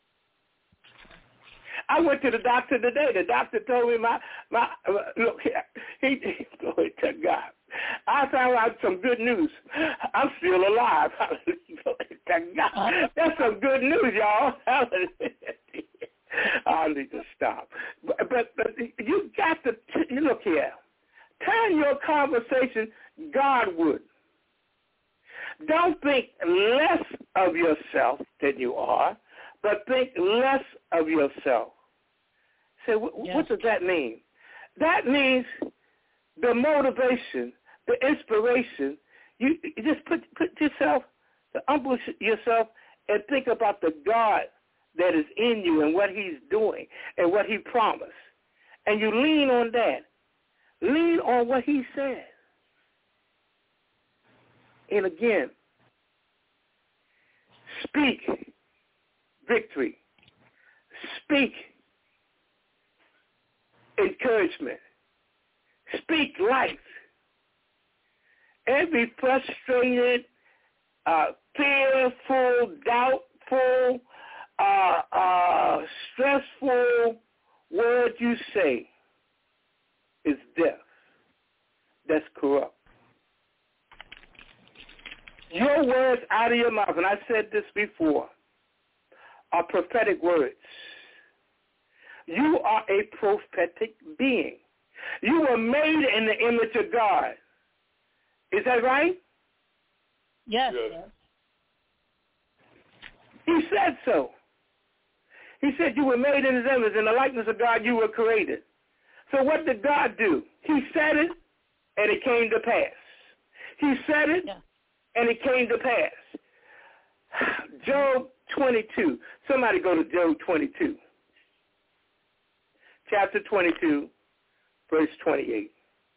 I went to the doctor today. The doctor told me look, he glory to God. I found out some good news. I'm still alive. Glory to God. That's some good news, y'all. I need to stop. But you got to, look here. Turn your conversation Godward. Don't think less of yourself than you are, but think less of yourself. Say, what does that mean? That means the motivation, the inspiration. You just put yourself, humble yourself, and think about the God that is in you and what He's doing and what He promised. And you lean on that. Lean on what He said. And again, speak victory Speak encouragement. Speak life. Every frustrated, fearful, doubtful, stressful word you say is death. That's corrupt. Your words out of your mouth, and I said this before, are prophetic words. You are a prophetic being. You were made in the image of God. Is that right? Yes. He said so. He said you were made in his image. In the likeness of God you were created. So what did God do? He said it, and it came to pass. He said it, and it came to pass. Job 22. Somebody go to Job 22. Chapter 22, verse 28.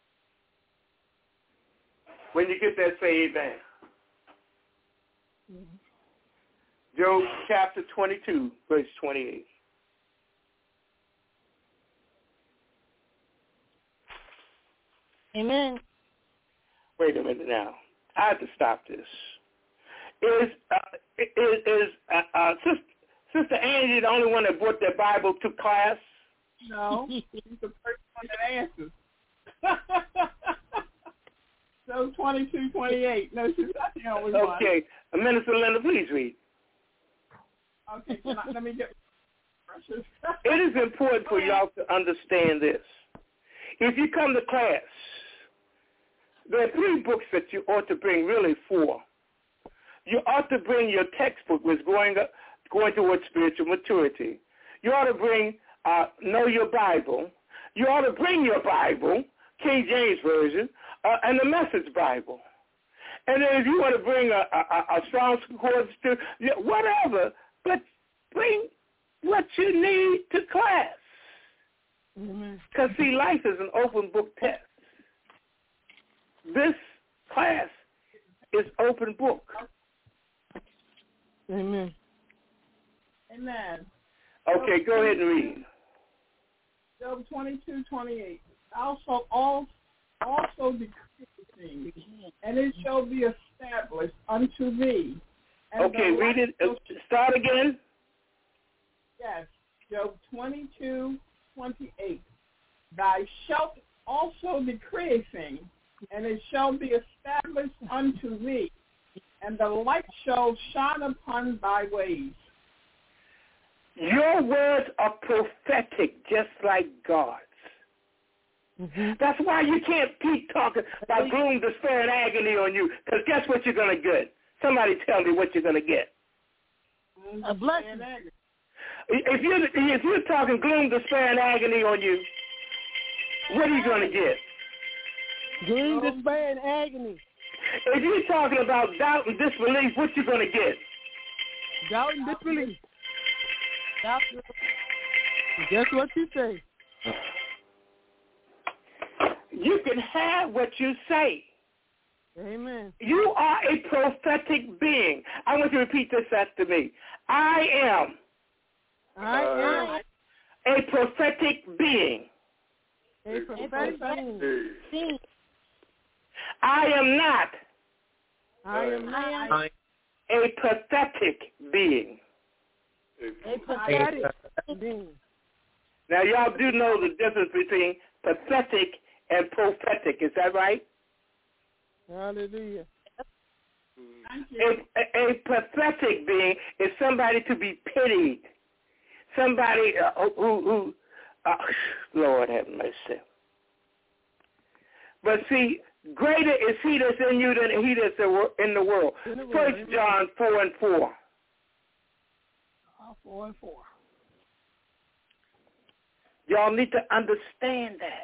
When you get that, say amen. Job chapter 22, verse 28. Amen. Wait a minute now. I have to stop this. Is Sister Angie the only one that brought their Bible to class? No, she's the first one that answers. So 22:28. No, she's not the only one. Okay. Minister Linda, please read. Okay, let me get It is important for y'all to understand this. If you come to class, there are 3 books that you ought to bring, really 4. You ought to bring your textbook, which is going towards spiritual maturity. You ought to bring Know Your Bible. You ought to bring your Bible, King James Version, and the Message Bible. And then if you want to bring a Strong's Concordance, whatever, but bring what you need to class. Because, see, life is an open book test. This class is open book. Amen. Okay, go ahead and read. Job 22:28. Also decree, and it shall be established unto thee. And okay, read it. Start again. Yes, Job 22:28. Thou shalt also decree a thing, and it shall be established unto thee, and the light shall shine upon thy ways. Your words are prophetic, just like God's. That's why you can't keep talking about gloom, despair, and agony on you, because guess what you're going to get? Somebody tell me what you're going to get. A blessing. If you're talking gloom, despair, and agony on you, what are you going to get? Gloom, despair, and agony. If you're talking about doubt and disbelief, what you going to get? Doubt and disbelief. Guess what you say? You can have what you say. Amen. You are a prophetic being. I want you to repeat this after me. I am a prophetic being. A prophetic being. I am not a pathetic being. A pathetic being. Now, y'all do know the difference between pathetic and prophetic. Is that right? Hallelujah. A pathetic being is somebody to be pitied. Somebody who Lord have mercy. But see, greater is he that's in you than he that's in the world. 1 John 4:4. 4:4. Y'all need to understand that.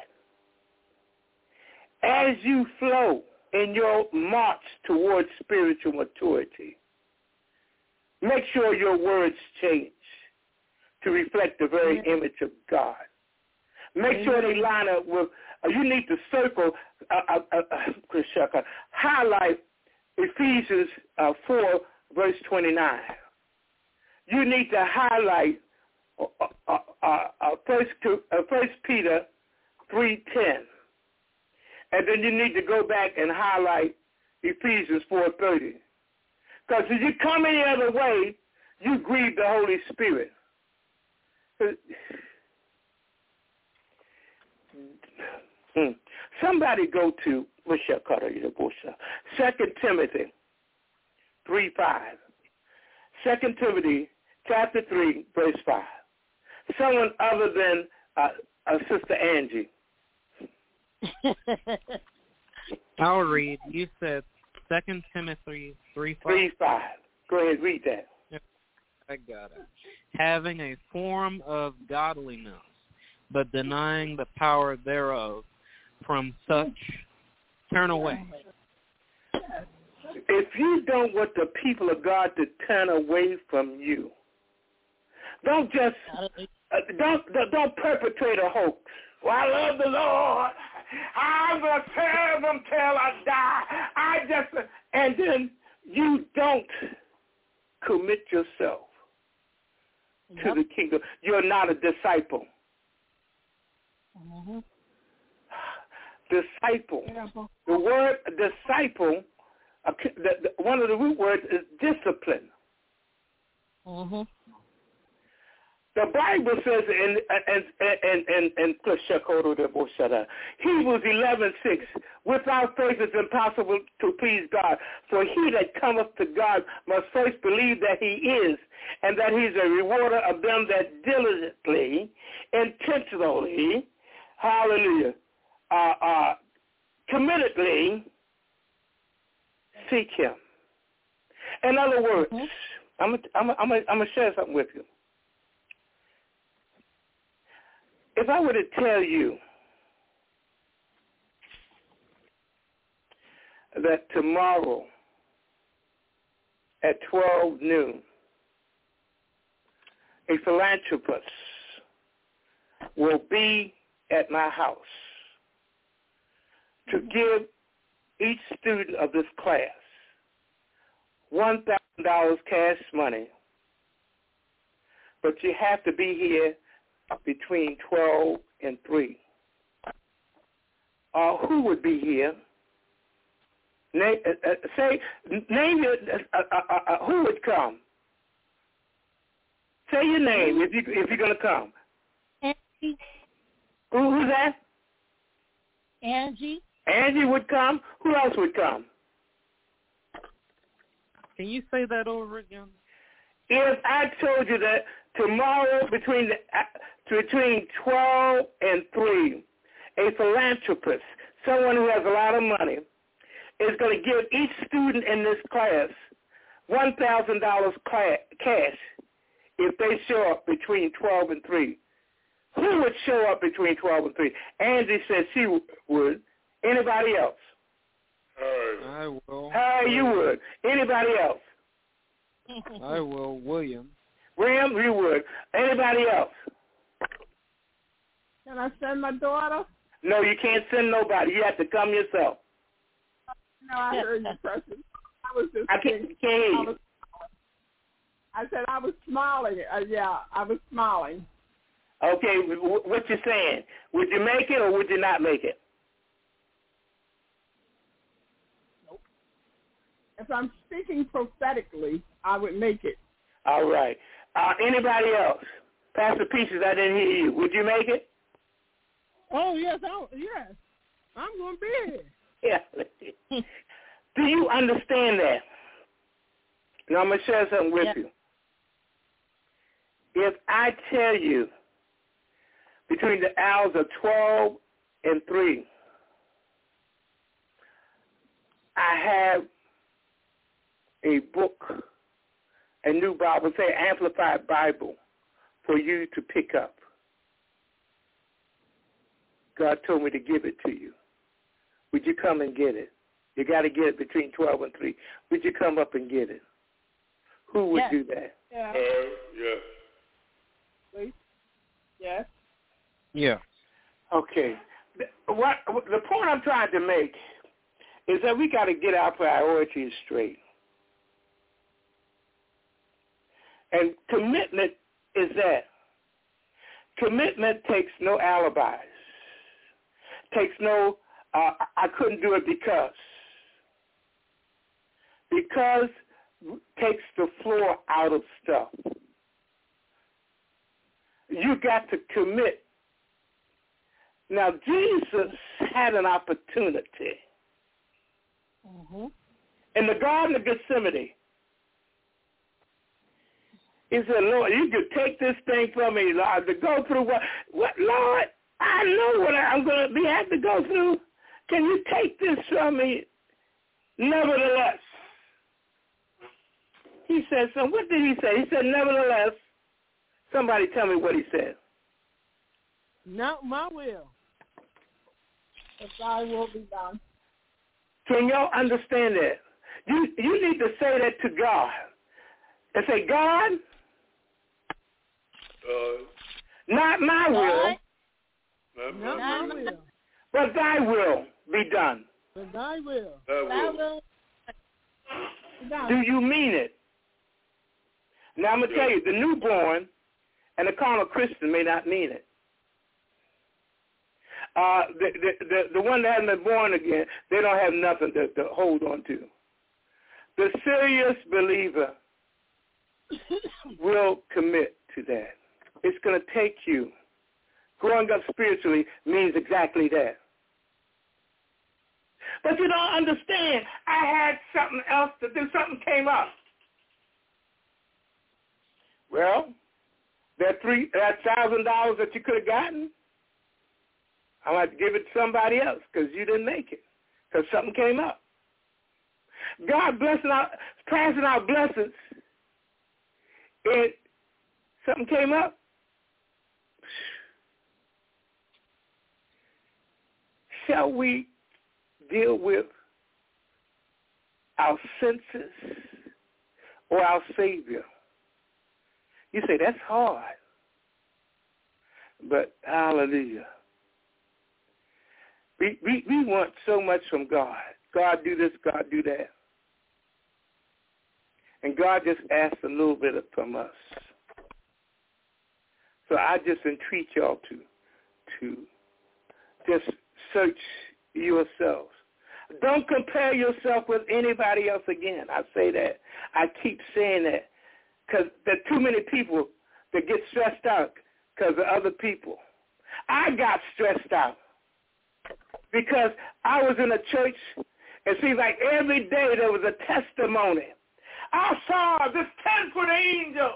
As you flow in your march towards spiritual maturity, make sure your words change to reflect the very image of God. Make sure they line up with, you need to circle, highlight Ephesians 4, verse 29. You need to highlight First Peter 3:10. And then you need to go back and highlight Ephesians 4:30. Because if you come any other way, you grieve the Holy Spirit. Somebody go to 2 Timothy 3:5. 2 Timothy chapter 3, verse 5. Someone other than Sister Angie. I'll read. You said 2 Timothy 3:5. 3:5. Go ahead, read that. I got it. Having a form of godliness, but denying the power thereof, from such turn away. If you don't want the people of God to turn away from you, don't just don't perpetrate a hoax. Well, I love the Lord. I'm gonna serve him till I die. And then you don't commit yourself to the kingdom. You're not a disciple. Mm-hmm. Disciple. The word disciple, one of the root words is discipline. Mm-hmm. The Bible says in Hebrews 11:6, without faith it's impossible to please God. For he that cometh to God must first believe that he is, and that he's a rewarder of them that diligently, intentionally, hallelujah, committedly seek him. In other words, I'm gonna share something with you. If I were to tell you that tomorrow at 12 noon, a philanthropist will be at my house to give each student of this class $1,000 cash money, but you have to be here between 12 and 3. Who would be here? Name your, who would come? Say your name if you're going to come. Angie. Who's that? Angie. Angie would come. Who else would come? Can you say that over again? If I told you that tomorrow between 12 and 3, a philanthropist, someone who has a lot of money, is going to give each student in this class $1,000 cash if they show up between 12 and 3. Who would show up between 12 and 3? Angie said she would. Anybody else? I will. You would. Anybody else? I will. William, you would. Anybody else? Can I send my daughter? No, you can't send nobody. You have to come yourself. No, I heard you, Precious. I was just I can't hear you. I said I was smiling. I was smiling. Okay, what you saying? Would you make it or would you not make it? Nope. If I'm speaking prophetically, I would make it. All right. Anybody else? Pastor Pieces, I didn't hear you. Would you make it? Oh, yes. Yes. I'm going to be here. Yeah. Do you understand that? Now, I'm going to share something with you. If I tell you between the hours of 12 and 3, I have a book, a new Bible, say Amplified Bible, for you to pick up. God told me to give it to you. Would you come and get it? You got to get it between 12 and 3. Would you come up and get it? Who would do that? Yeah. Yes. Please. Yes. Yeah. Okay. The point I'm trying to make is that we got to get our priorities straight. And commitment is that. Commitment takes no alibis. Takes no, I couldn't do it because. Because takes the floor out of stuff. You got to commit. Now, Jesus had an opportunity. Mm-hmm. In the Garden of Gethsemane, he said, Lord, you could take this thing from me, Lord, to go through what Lord, I know what I'm going to have to go through. Can you take this from me? Nevertheless. He said, so what did he say? He said, nevertheless. Somebody tell me what he said. Not my will, but thy will be done. Can y'all understand that? You need to say that to God. And say, God, not my will, not my will, but thy will be done. But thy will. Thy will. Do you mean it? Now I'm going to tell you, the newborn and the carnal Christian may not mean it. The one that hasn't been born again, they don't have nothing to hold on to. The serious believer will commit to that. It's going to take you. Growing up spiritually means exactly that. But you don't understand. I had something else to do. Something came up. Well, that $1,000 that you could have gotten, I'm going to have to give it to somebody else because you didn't make it, because something came up. God passing out blessings, and something came up. Shall we deal with our senses or our Savior? You say, that's hard. But hallelujah. We want so much from God. God do this, God do that. And God just asks a little bit from us. So I just entreat y'all to just search yourselves. Don't compare yourself with anybody else again. I say that. I keep saying that because there are too many people that get stressed out because of other people. I got stressed out because I was in a church. It seems like every day there was a testimony. I saw this 10-foot angel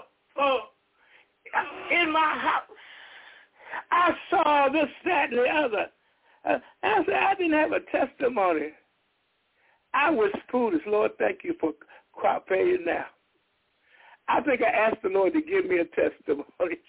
in my house. I saw this, that, and the other. I said, I didn't have a testimony. I was foolish. Lord, thank you for crop failure now. I think I asked the Lord to give me a testimony.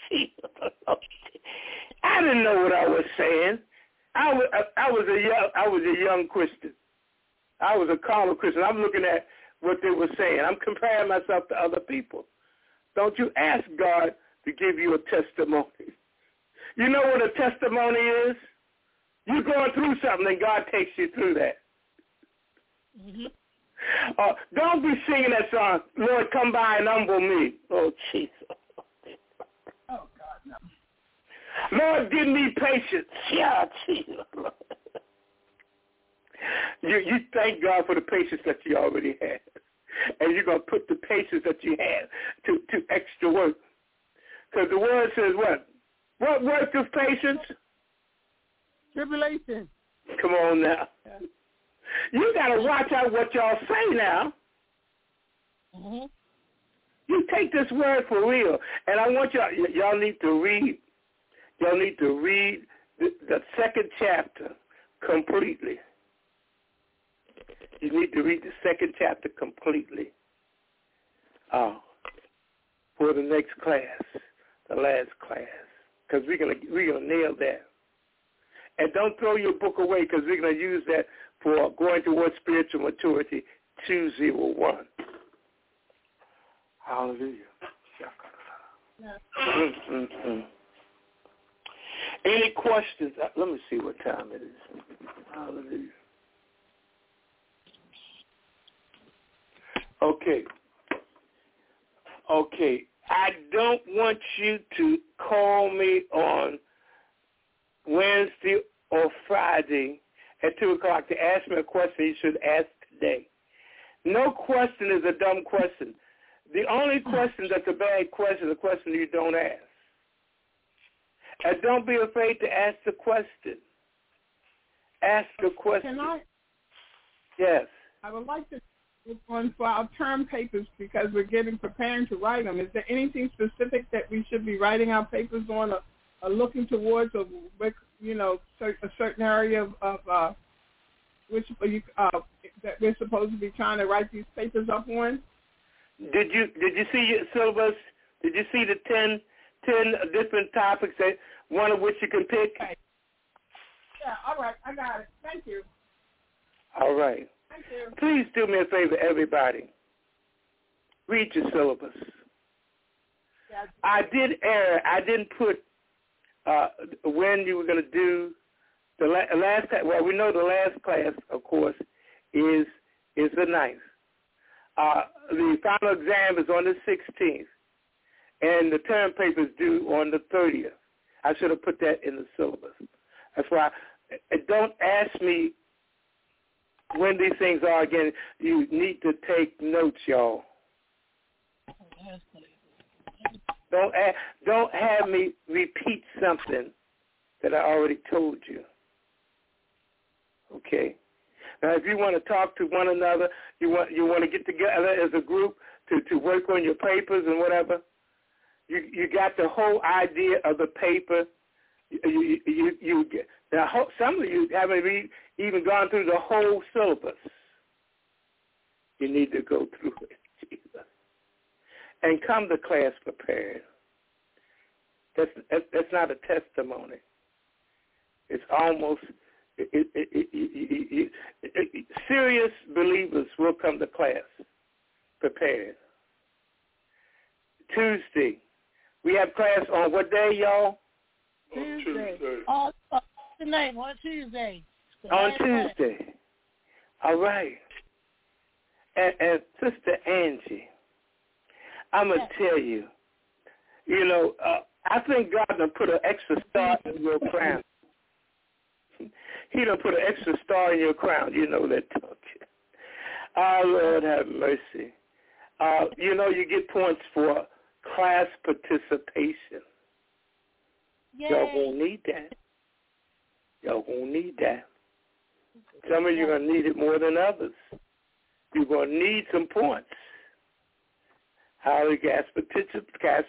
I didn't know what I was saying. I was a young Christian. I was a carnal Christian. I'm looking at what they were saying. I'm comparing myself to other people. Don't you ask God to give you a testimony. You know what a testimony is? You're going through something and God takes you through that. Mm-hmm. Don't be singing that song, Lord, come by and humble me. Oh, Jesus. Oh, God, no. Lord, give me patience. Yeah, Jesus. You thank God for the patience that you already had. And you're going to put the patience that you had to extra work. Because the word says what? What work is patience? Tribulation. Come on now. You got to watch out what y'all say now. Mm-hmm. You take this word for real. And I want y'all need to read the second chapter completely. You need to read the second chapter completely for the next class, the last class, because we're gonna nail that. And don't throw your book away, because we're gonna use that for going towards spiritual maturity 201. Hallelujah. Yeah. Any questions? Let me see what time it is. Hallelujah. Okay. I don't want you to call me on Wednesday or Friday at 2 o'clock to ask me a question you should ask today. No question is a dumb question. The only question that's a bad question is a question you don't ask. And don't be afraid to ask the question. Ask the question. Can I? Yes. I would like to look on for our term papers because we're preparing to write them. Is there anything specific that we should be writing our papers on or looking towards, or a certain area of which that we're supposed to be trying to write these papers up on? Did you see your syllabus? Did you see the 10 different topics, that one of which you can pick? Okay. Yeah, all right, I got it. Thank you. All right. Thank you. Please do me a favor, everybody. Read your syllabus. Yeah. I did err. I didn't put when you were going to do the last class. Well, we know the last class, of course, is the 9th. The final exam is on the 16th, and the term paper is due on the 30th. I should have put that in the syllabus. That's why. Don't ask me when these things are again. You need to take notes, y'all. Don't have me repeat something that I already told you. Okay. Now, if you want to talk to one another, you want to get together as a group to work on your papers and whatever. You got the whole idea of the paper. You get. Now, some of you haven't even gone through the whole syllabus. You need to go through it, Jesus, and come to class prepared. That's not a testimony. It's almost serious believers will come to class prepared. Tuesday, we have class on what day, y'all? Tuesday. Tonight, on Tuesday. On Tuesday. All right. And Sister Angie, I'm going to tell you, I think God done put an extra star in your crown. He done put an extra star in your crown. You know that, don't you? Oh, Lord have mercy. You get points for class participation. Yay. Y'all won't need that. Y'all won't need that. Some of you are going to need it more than others. You're going to need some points. Highly gas participant.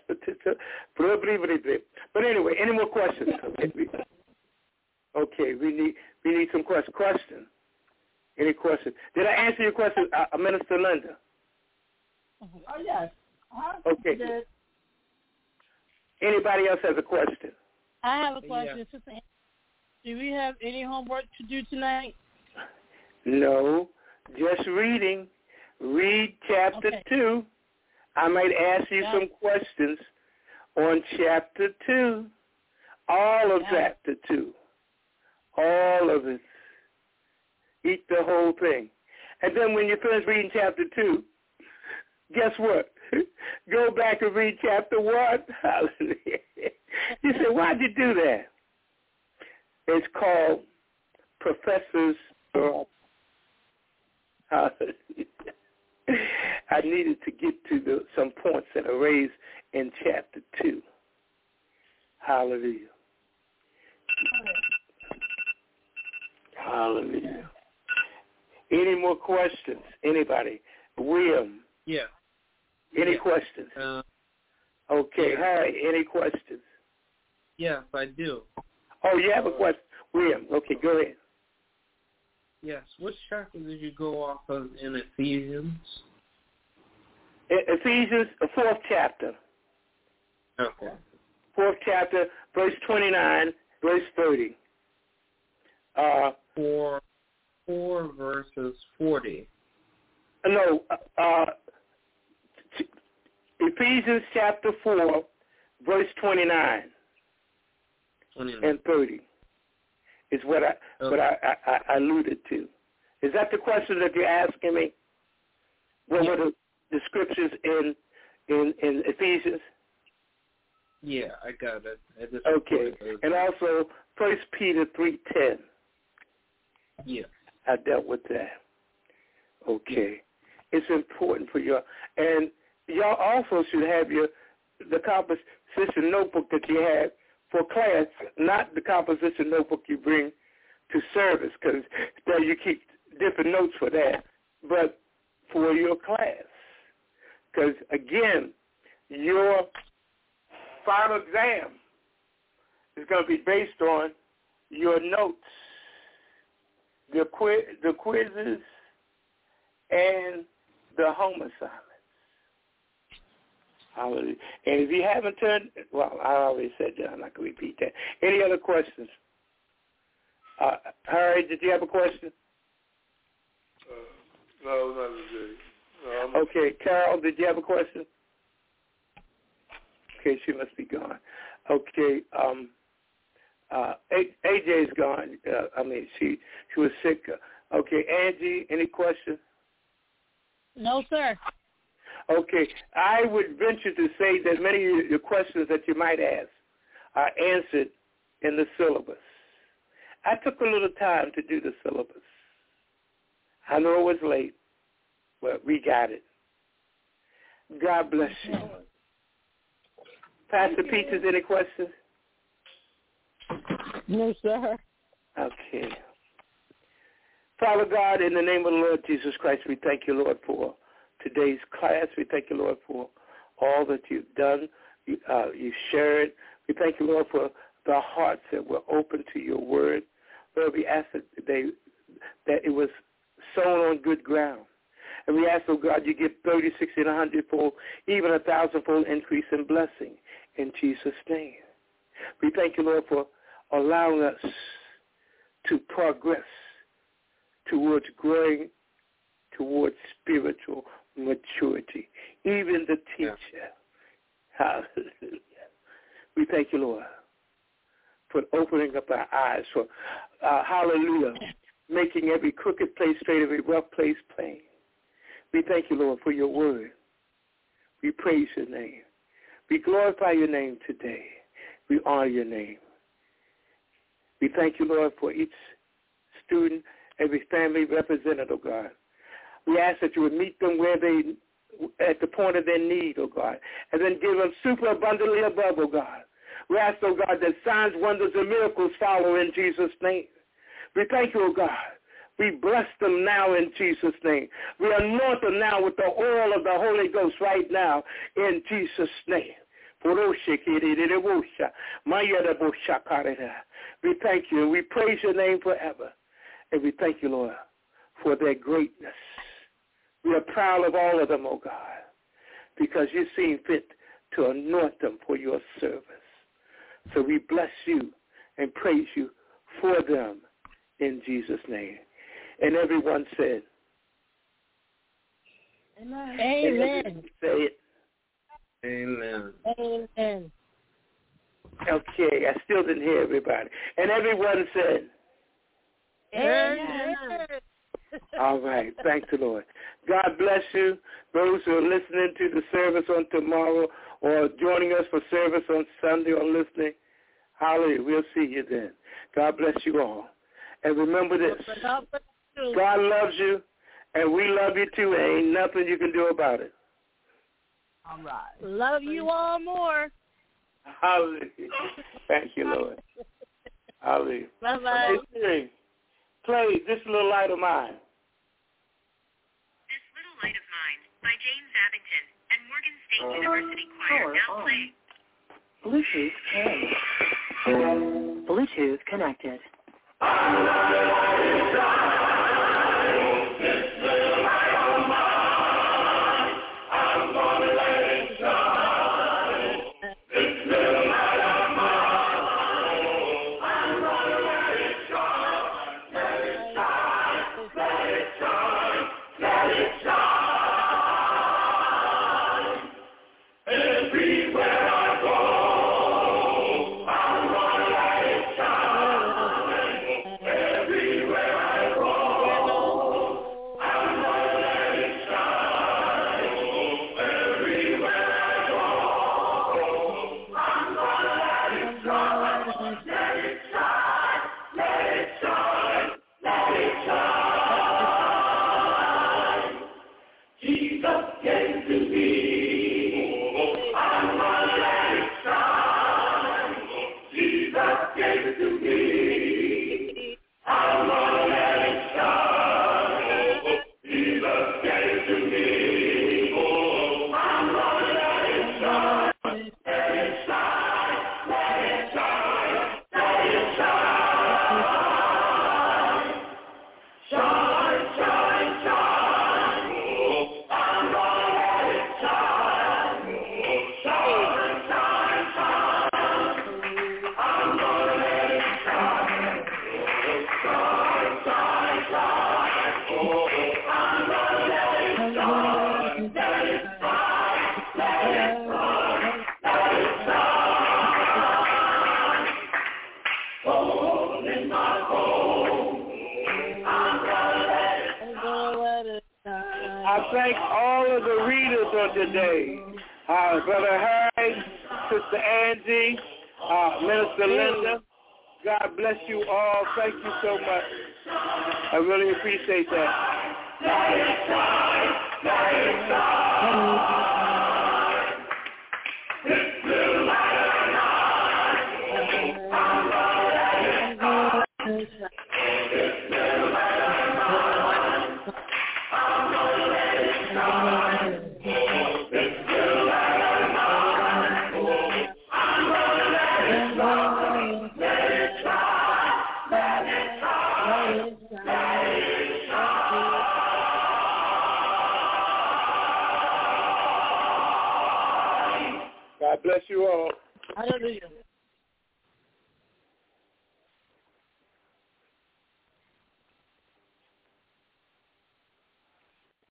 But anyway, any more questions? Okay, we need some questions. Any questions? Did I answer your question, Minister Linda? Oh, yes. Okay. Good. Anybody else has a question? I have a question. Yeah. Do we have any homework to do tonight? No, just reading. Read chapter 2. I might ask you some questions on chapter 2. All of chapter 2. All of it. Eat the whole thing. And then when you finish reading chapter 2, guess what? Go back and read chapter 1. Hallelujah. You say, why'd you do that? It's called Professor's Hallelujah. I needed to get to some points that are raised in chapter 2. Hallelujah. Hallelujah. Any more questions? Anybody? William? Yeah. Any questions? Okay. Yeah. Hi. Any questions? Yes, I do. Oh, you have a question? William, okay, go ahead. Yes. Which chapter did you go off of in Ephesians? Ephesians, the 4th chapter. Okay. 4th chapter, verse 29, verse 30. 4 verses 40. No, Ephesians chapter 4, verse 29 and 30 is what I alluded to. Is that the question that you're asking me? What were the scriptures in in Ephesians? Yeah, I got it. Okay, and also 1 Peter 3:10. Yeah. I dealt with that. Okay. It's important for you. And y'all also should have the composition notebook that you have for class, not the composition notebook you bring to service, because there you keep different notes for that, but for your class. Because, again, your final exam is going to be based on your notes, the quizzes, and the home assignments. Hallelujah. And if you haven't turned, well, I already said that. I'm not going to repeat that. Any other questions? Harry, did you have a question? No, not today. No, okay, Carol, did you have a question? Okay, she must be gone. Okay, AJ's gone. She was sick. Okay, Angie, any questions? No, sir. Okay, I would venture to say that many of your questions that you might ask are answered in the syllabus. I took a little time to do the syllabus. I know it was late, but we got it. God bless you. Pastor Peaches, any questions? No, sir. Okay. Father God, in the name of the Lord Jesus Christ, we thank you, Lord, for today's class. We thank you, Lord, for all that you've done. You shared. We thank you, Lord, for the hearts that were open to your word. Lord, we ask that it was sown on good ground. And we ask, oh God, you give 30, 60, and 100-fold, even 1,000-fold increase in blessing in Jesus' name. We thank you, Lord, for allowing us to progress towards growing towards spiritual maturity. Even the teacher. Hallelujah. We thank you, Lord, for opening up our eyes, for, hallelujah, making every crooked place straight, every rough place plain. We thank you, Lord, for your word. We praise your name. We glorify your name today. We honor your name. We thank you, Lord, for each student, every family represented, oh God. We ask that you would meet them where they, at the point of their need, oh God, and then give them super abundantly above, oh God. We ask, oh God, that signs, wonders, and miracles follow in Jesus' name. We thank you, oh God. We bless them now in Jesus' name. We anoint them now with the oil of the Holy Ghost right now in Jesus' name. We thank you and we praise your name forever. And we thank you, Lord, for their greatness. We are proud of all of them, oh God, because you seem fit to anoint them for your service. So we bless you and praise you for them in Jesus' name. And everyone said, Amen. Amen. Say it. Amen. Amen. Okay, I still didn't hear everybody. And everyone said, Amen. All right. Thank the Lord. God bless you. Those who are listening to the service on tomorrow or joining us for service on Sunday or listening, hallelujah. We'll see you then. God bless you all. And remember this. God loves you, and we love you too. There ain't nothing you can do about it. All right. Love you all more. Hallelujah. Thank you, Lord. Hallelujah. Bye-bye. Play This Little Light of Mine. This Little Light of Mine by James Abington and Morgan State University Choir now playing. Bluetooth connected. I thank all of the readers of today. Brother Harry, Sister Angie, Minister Linda. God bless you all. Thank you so much. I really appreciate that. God bless you all. Hallelujah.